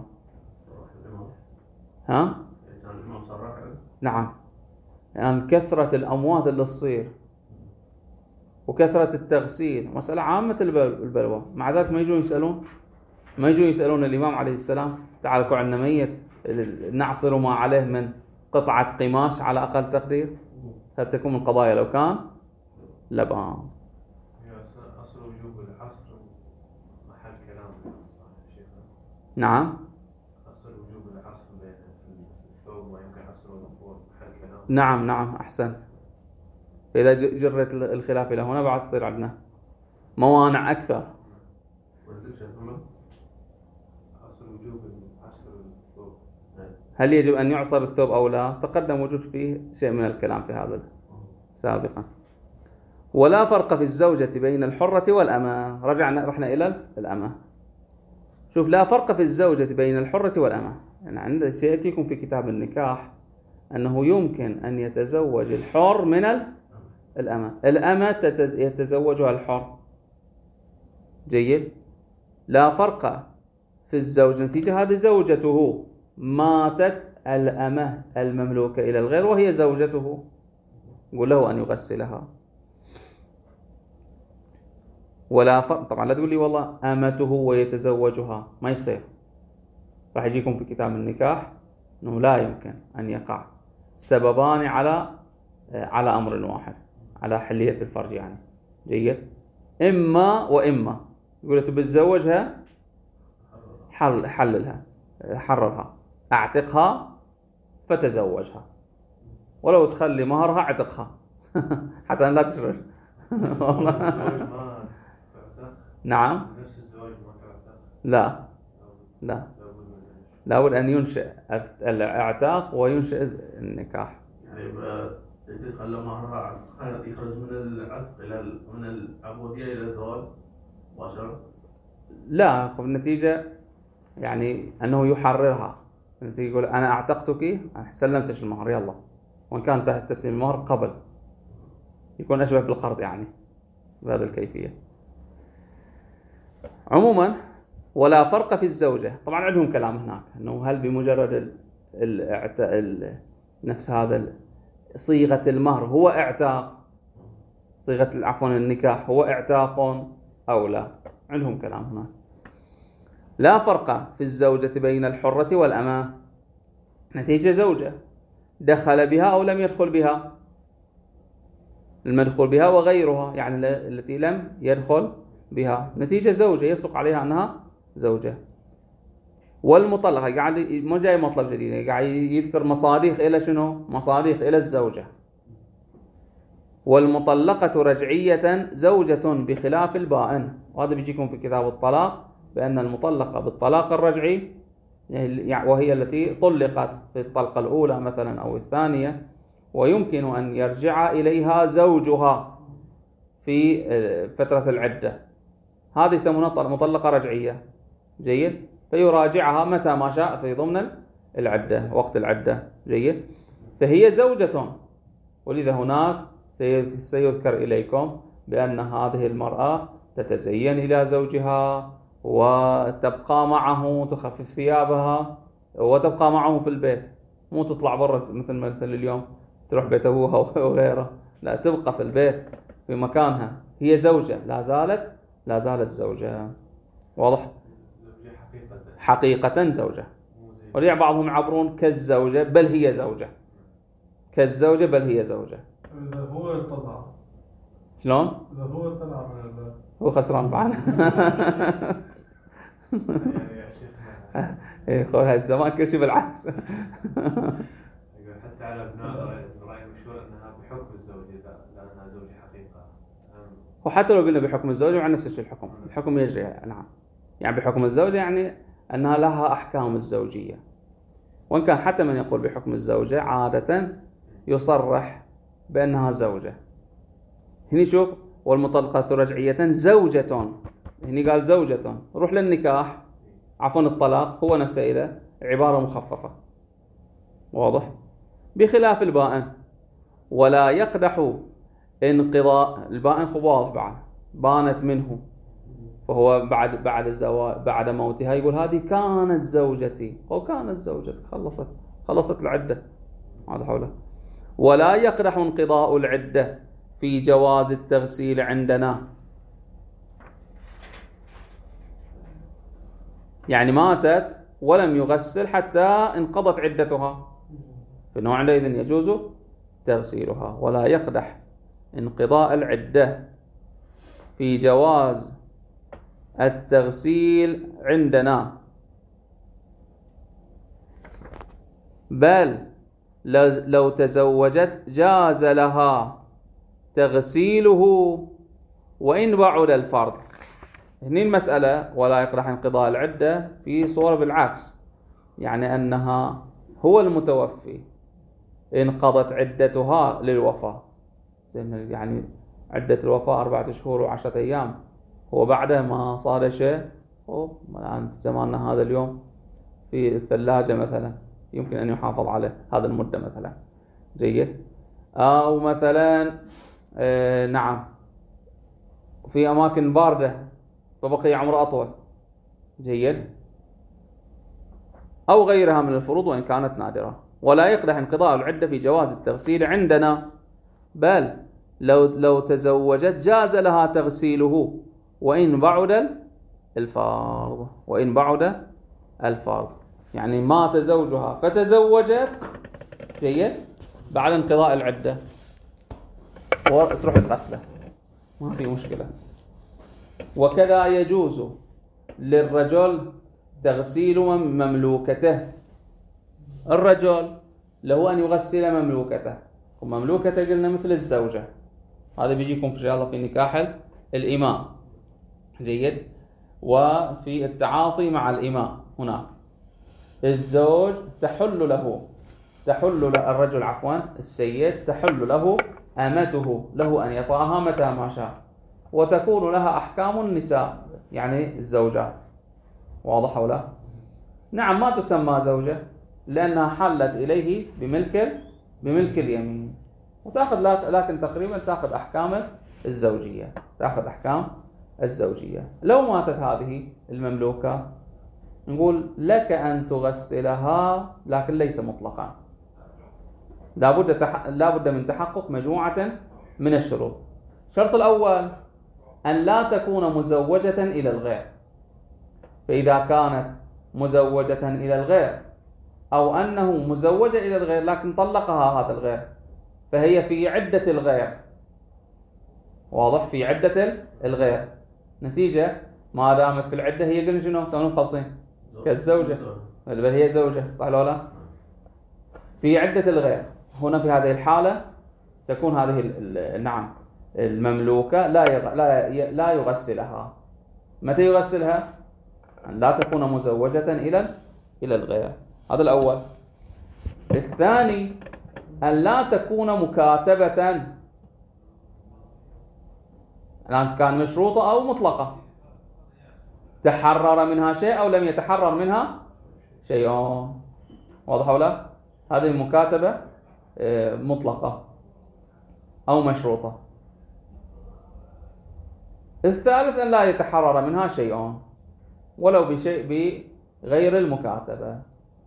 ها؟ نعم، يعني كثرة الأموات اللي تصير وكثرة التغسيل مسألة عامة البلوى، مع ذلك ما يجون يسألون ما يجون يسألون الإمام عليه السلام تعال كو عندنا ميت نعصر ما عليه من قطعة قماش على أقل تقدير. هذا تكون من قضايا لو كان لبان. أصل وجوب العصر محل كلام شيخ. نعم، أصل وجوب العصر بين الثوب ما يمكن عصره محل كلام. نعم نعم أحسنت. فإذا جرت الخلاف إلى هنا بعد تصير عندنا موانع أكثر. أصل وجوب عصر الثوب، هل يجب أن يعصر الثوب أو لا؟ تقدم وجود فيه شيء من الكلام في هذا سابقا. ولا فرق في الزوجة بين الحرة والأمة. رجعنا رحنا إلى الأمة. شوف، لا فرق في الزوجة بين الحرة والأمة، يعني عند سيأتيكم في كتاب النكاح أنه يمكن أن يتزوج الحر من الأمة، الأمة يتزوجها الحر. جيد. لا فرق في الزوج، نتيجة هذه زوجته، ماتت الأمة المملوكة إلى الغير وهي زوجته، يقول له أن يغسلها. ولا فرق، طبعا لا تقول لي والله أمته ويتزوجها، ما يصير. راح يجيكم في كتاب النكاح أنه لا يمكن أن يقع سببان على على أمر واحد، على حلية الفرج يعني. جيد. إما وإما، يقول تبي تتزوجها حل حللها حررها، أعتقها فتزوجها، ولو تخلي مهرها اعتقها حتى أن لا تشرش. نعم. نفس الزواج ما تعتق؟ لا لا، لابد أن ينشئ الاعتاق وينشئ النكاح. يعني تخلى مهرها يخرج من العتق إلى من العبودية إلى الزواج مباشرة؟ لا، بالنتيجة يعني أنه يحررها، النتيجة يقول أنا أعتقتك، سلمتش المهر يلا، وإن كان تسليم المهر قبل، يكون أشبه بالقرض يعني بهذه الكيفية. عموما ولا فرق في الزوجة. طبعا عندهم كلام هناك أنه هل بمجرد ال ال ال نفس هذا صيغة المهر هو اعتاق، صيغة عفوا النكاح هو اعتاق أو لا، عندهم كلام هناك. لا فرق في الزوجة بين الحرة والأمة، نتيجة زوجة دخل بها أو لم يدخل بها، المدخول بها وغيرها، يعني التي لم يدخل بها، نتيجة زوجة يصدق عليها أنها زوجة. والمطلقة قاعد ما جاي مطلب جديد، قاعد يذكر مصاريخ إلى شنو؟ مصاريخ إلى الزوجة. والمطلقة رجعية زوجة بخلاف البائن، وهذا بيجيكم في كتاب الطلاق بأن المطلقة بالطلاق الرجعي يعني وهي التي طلقت في الطلقة الأولى مثلا أو الثانية، ويمكن أن يرجع إليها زوجها في فترة العدة، هذه يسمونها مطلقة رجعية. جيد. فيراجعها متى ما شاء في ضمن العدة، وقت العدة. جيد. فهي زوجة، ولذا هناك سيذكر إليكم بأن هذه المرأة تتزين إلى زوجها وتبقى معه، تخفف ثيابها وتبقى معه في البيت، مو تطلع برا مثل مثل اليوم تروح بيت أبوها وغيره، لا، تبقى في البيت في مكانها. هي زوجة، لا زالت لا زالت زوجة. واضح؟ حقيقة زوجة. وليع بعضهم يعبرون كالزوجة بل هي زوجة، كالزوجة بل هي زوجة. إذا هو طلع شلون؟ إذا هو طلع من الباب هو خسران معنا. يعني يا شيخنا ايه خو هالزمان كل شيء بالعكس. يقول حتى على ابناء رأي مشهور انها بحكم الزوجة، لا لانها زوجة حقيقة. وحتى لو قلنا بحكم الزوجة عن نفس الشيء الحكم، الحكم يجري. نعم، يعني بحكم الزوجة يعني أنها لها أحكام الزوجية، وإن كان حتى من يقول بحكم الزوجة عادة يصرح بأنها زوجة. هني شوف، والمطلقة رجعية زوجة، هني قال زوجة. روح للنكاح، عفوا الطلاق، هو نفسه إلى عبارة مخففة. واضح؟ بخلاف البائن، ولا يقدح انقضاء البائن. خب واضح، بعد بانت منه، فهو بعد بعد الزواج بعد موتها يقول هذه كانت زوجتي، أو كانت زوجتك، خلصت خلصت العدة. هذا حوله. ولا يقدح انقضاء العدة في جواز التغسيل عندنا. يعني ماتت ولم يغسل حتى انقضت عدتها، فإنه عندئذ يجوز تغسيلها. ولا يقدح انقضاء العدة في جواز التغسيل عندنا، بل لو تزوجت جاز لها تغسيله وإن بعد الفرض. هني المسألة ولا يقدح انقضاء العدة في صورة بالعكس، يعني أنها هو المتوفي انقضت عدتها للوفاة، يعني عدة الوفاة أربعة شهور وعشرة أيام، هو بعده ما صار شيء. الآن في زماننا هذا اليوم في الثلاجة مثلا يمكن أن يحافظ عليه هذا المدة مثلا. جيد. أو مثلا آه نعم في أماكن باردة فبقي عمره أطول. جيد. أو غيرها من الفروض وإن كانت نادرة. ولا يقدح انقضاء العدة في جواز التغسيل عندنا، بل لو لو تزوجت جاز لها تغسيله وإن بعد الفرض، وإن بعد الفرض. يعني مات زوجها فتزوجت، جيد، بعد انقضاء العدة وتروح تغسله، ما في مشكلة. وكذا يجوز للرجل تغسيل مملوكته. الرجل له أن يغسل مملوكته، ومملوكته قلنا مثل الزوجة، هذا بيجيكم في الله في نكاح الإماء. جيد. وفي التعاطي مع الإماء هناك الزوج تحل له تحل له الرجل عفوا السيد تحل له أمته، له أن يطأها متى ما شاء، وتكون لها أحكام النساء يعني الزوجات. واضح ولا؟ نعم، ما تسمى زوجة لأنها حلت إليه بملك بملك اليمين، وتأخذ لكن تقريبا تأخذ أحكام الزوجية، تأخذ أحكام الزوجية. لو ماتت هذه المملوكة نقول لك أن تغسلها، لكن ليس مطلقا، لابد تح... لابد من تحقق مجموعة من الشروط. الشرط الأول أن لا تكون مزوجة إلى الغير، فإذا كانت مزوجة إلى الغير أو أنه مزوجة إلى الغير لكن طلقها هذا الغير فهي في عدة الغير. واضح؟ في عدة الغير. نتيجة ما دامت في العدة هي قلنا شنو؟ تكونوا خلصين كالزوجة، بل هي زوجة، صح ولا لا؟ في عدة الغير. هنا في هذه الحالة تكون هذه نعم المملوكة لا يغ... لا ي... لا يغسلها. متى يغسلها؟ أن لا تكون مزوجة إلى إلى الغير. هذا الأول. الثاني أن لا تكون مكاتبة، الآن كان مشروطة أو مطلقة، تحرر منها شيء أو لم يتحرر منها شيء. واضح ولا؟ هذه المكاتبة مطلقة أو مشروطة. الثالث أن لا يتحرر منها شيء ولو بشيء بغير المكاتبة.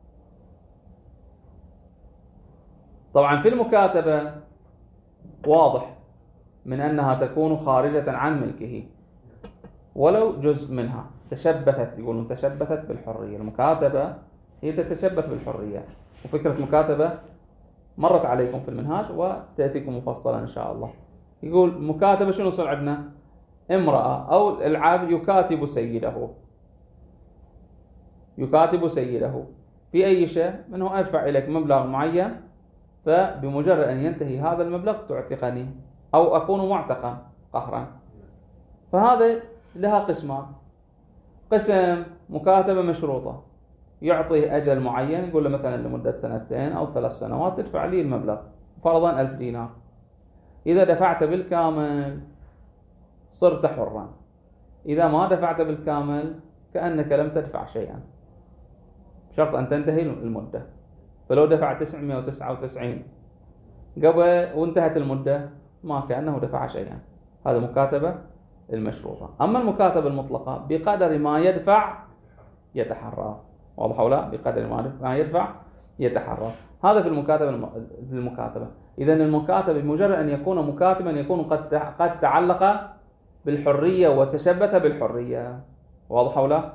طبعا في المكاتبة واضح من أنها تكون خارجة عن ملكه ولو جزء منها، تشبثت، يقولون تشبثت بالحرية. المكاتبة هي تتشبث بالحرية، وفكرة مكاتبة مرت عليكم في المنهاج وتأتيكم مفصلا إن شاء الله. يقول مكاتبة شنو صار عندنا؟ امرأة أو العبد يكاتب سيده، يكاتب سيده في أي شيء، منه أدفع إليك مبلغ معين، فبمجرد أن ينتهي هذا المبلغ تعتقني أو أكون معتقا قهرا. فهذا لها قسمان. قسم مكاتبة مشروطة، يعطيه أجل معين، يقول له مثلا لمدة سنتين أو ثلاث سنوات تدفع لي المبلغ، فرضا ألف دينار. إذا دفعت بالكامل صرت حرا، إذا ما دفعت بالكامل كأنك لم تدفع شيئا، بشرط أن تنتهي المدة. فلو دفع تسعمائة وتسعة وتسعين قبل وانتهت المدة ما كأنه دفع شيئا. هذا مكاتبة المشروطة. أما المكاتبة المطلقة بقدر ما يدفع يتحرر. واضح ولا؟ بقدر ما يدفع يتحرر. هذا في المكاتبة في المكاتبة. إذا المكاتبة بمجرد أن يكون مكاتبا يكون قد قد تعلق بالحرية وتشبث بالحرية. واضح ولا؟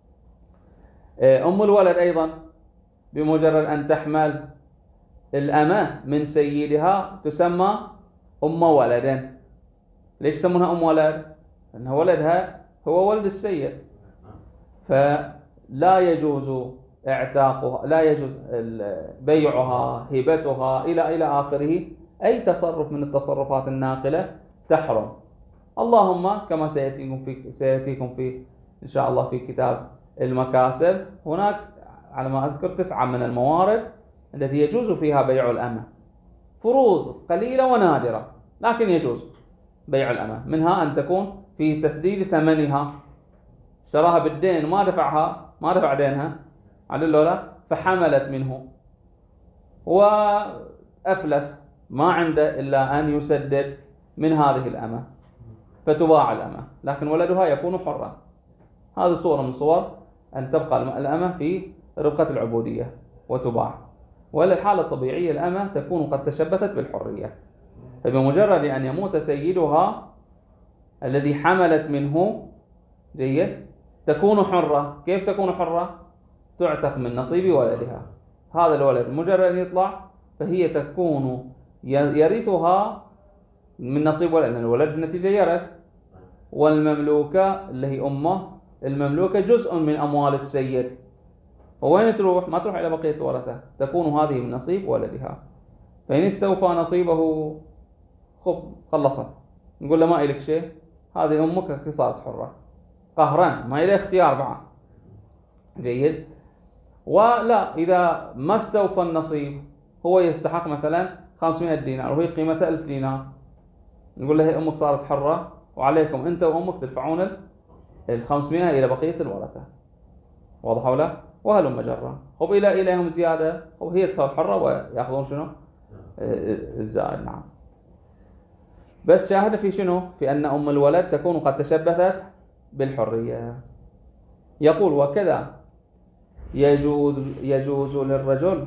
أم الولد أيضا بمجرد أن تحمل الأمة من سيدها تسمى أم ولد. ليش يسمونها أم ولد؟ لأن ولدها هو ولد السيد، فلا يجوز اعتاقها، لا يجوز بيعها، هبتها إلى إلى آخره. أي تصرف من التصرفات الناقلة تحرم، اللهم كما سيأتيكم في سيأتيكم في إن شاء الله في كتاب المكاسب. هناك على ما أذكر تسعة من الموارد التي يجوز فيها بيع الأمة، فروض قليلة ونادرة لكن يجوز بيع الأمة. منها أن تكون في تسديد ثمنها، اشتراها بالدين ما دفعها، ما دفع دينها على اللولا، فحملت منه وأفلس، ما عنده إلا أن يسدد من هذه الأمة، فتباع الأمة، لكن ولدها يكون حرا. هذه صورة من صور أن تبقى الأمة في ربقة العبودية وتباع. ولا الحالة الطبيعية الأمة تكون قد تشبثت بالحرية، فبمجرد أن يموت سيدها الذي حملت منه جيد تكون حرة. كيف تكون حرة؟ تعتق من نصيب ولدها. هذا الولد مجرد أن يطلع فهي تكون يرثها من نصيب ولد، لأن الولد في النتيجة يرث، والمملوكة اللي هي أمه المملوكة جزء من أموال السيد، وين تروح؟ ما تروح إلى بقية الورثة، تكون هذه من نصيب ولدها. فإن استوفى نصيبه خب خلصت، نقول له ما إلك شيء، هذه أمك صارت حرة قهرا، ما إليه اختيار بعد. جيد. ولا إذا ما استوفى النصيب، هو يستحق مثلا خمسمائة دينار وهي قيمتها ألف دينار، نقول له أمك صارت حرة وعليكم أنت وأمك تدفعون الخمسمائة إلى بقية الورثة. واضح ولا؟ وهلم مجرى. خب إلى إليهم زيادة، وهي تصير حرة ويأخذون شنو؟ الزائد. نعم. بس شاهد في شنو؟ في أن أم الولد تكون قد تشبثت بالحرية. يقول وكذا يجوز يجوز للرجل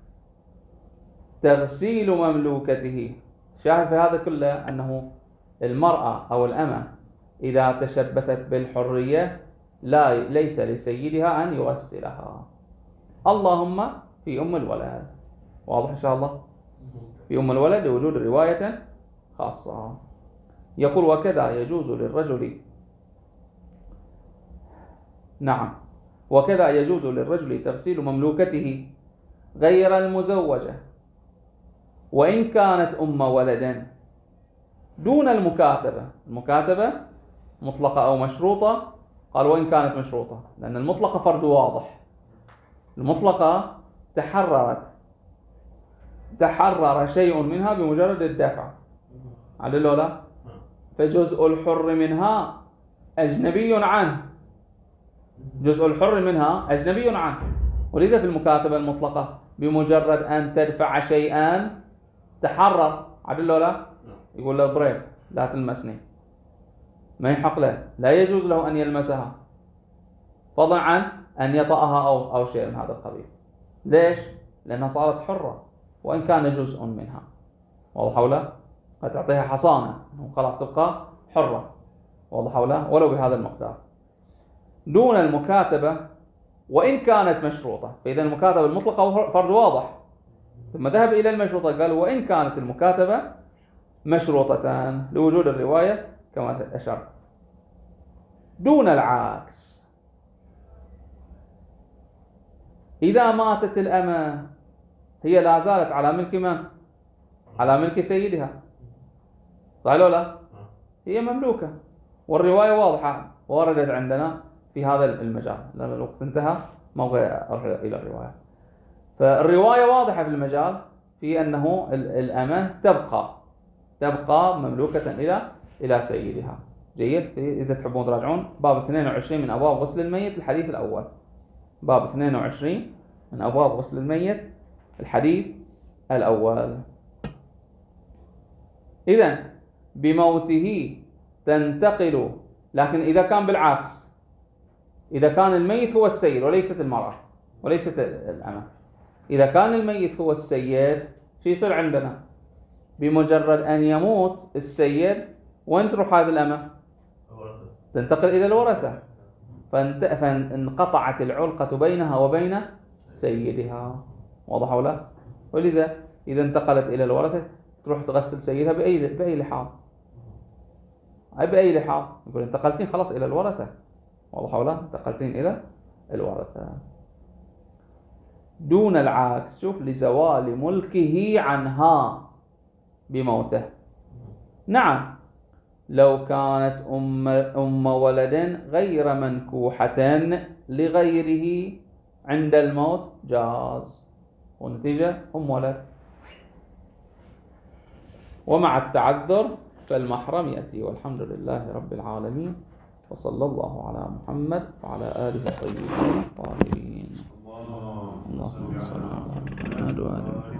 تغسيل مملوكته. شاهد في هذا كله أنه المرأة أو الأمة إذا تشبثت بالحرية لا ليس لسيدها أن يغسلها، اللهم في أم الولد. واضح إن شاء الله؟ في أم الولد لوجود رواية خاصة. يقول وكذا يجوز للرجل، نعم، وكذا يجوز للرجل تغسيل مملوكته غير المزوجة وإن كانت أم ولد دون المكاتبة. المكاتبة مطلقة أو مشروطة، قال وإن كانت مشروطة، لأن المطلقة فرد واضح، المطلقة تحررت تحرر شيء منها بمجرد الدفع، عدل ولا؟ فجزء الحر منها أجنبي عنه، جزء الحر منها أجنبي عنه. ولذا في المكاتبة المطلقة بمجرد أن تدفع شيئا تحرر، عدل ولا؟ يقول له بريك لا تلمسني، ما يحق له، لا يجوز له أن يلمسها، فضلا عن أن يطأها أو أو شيء من هذا القبيل. ليش؟ لأنها صارت حرة وإن كان جزء منها، واضح ولا؟ قد تعطيها حصانة وخلاص تبقى حرة، واضح ولا؟ ولو بهذا المقدار. دون المكاتبة وإن كانت مشروطة، فإذا المكاتبة المطلقة فرض واضح، ثم ذهب إلى المشروطة قال وإن كانت المكاتبة مشروطتان لوجود الرواية كما أشرت. دون العكس، إذا ماتت الأمة هي لا زالت على ملك من؟ على ملك سيدها، صحيح ولا لا؟ هي مملوكة، والرواية واضحة وردت عندنا في هذا المجال، لأن الوقت انتهى ما أبغى أروح إلى الرواية. فالرواية واضحة في المجال في أنه الأمة تبقى تبقى مملوكة إلى إلى سيدها. جيد، إذا تحبون تراجعون باب اثنين وعشرين من أبواب غسل الميت الحديث الأول، باب اثنين وعشرين من أبواب غسل الميت الحديث الأول. إذن بموته تنتقل، لكن إذا كان بالعكس، إذا كان الميت هو السيد وليست المرأة وليست الأمة، إذا كان الميت هو السيد شو يصير عندنا؟ بمجرد أن يموت السيد وين تروح هذه الأمة؟ تنتقل إلى الورثة، فانقطعت العلقة بينها وبين سيدها، واضح ولا؟ ولذا إذا انتقلت إلى الورثة تروح تغسل سيدها بأي بأي لحاظ، أي بأي لحاظ، يقول انتقلتين خلاص إلى الورثة، واضح ولا؟ انتقلتين إلى الورثة. دون العكس، شوف لزوال ملكه عنها بموته. نعم، لو كانت أم, أم ولد غير منكوحة لغيره عند الموت جاز، والنتيجة أم ولد. ومع التعذر فالمحرم يأتي. والحمد لله رب العالمين، وصلى الله على محمد وعلى آله الطيبين الطاهرين. اللهم صل على محمد وآله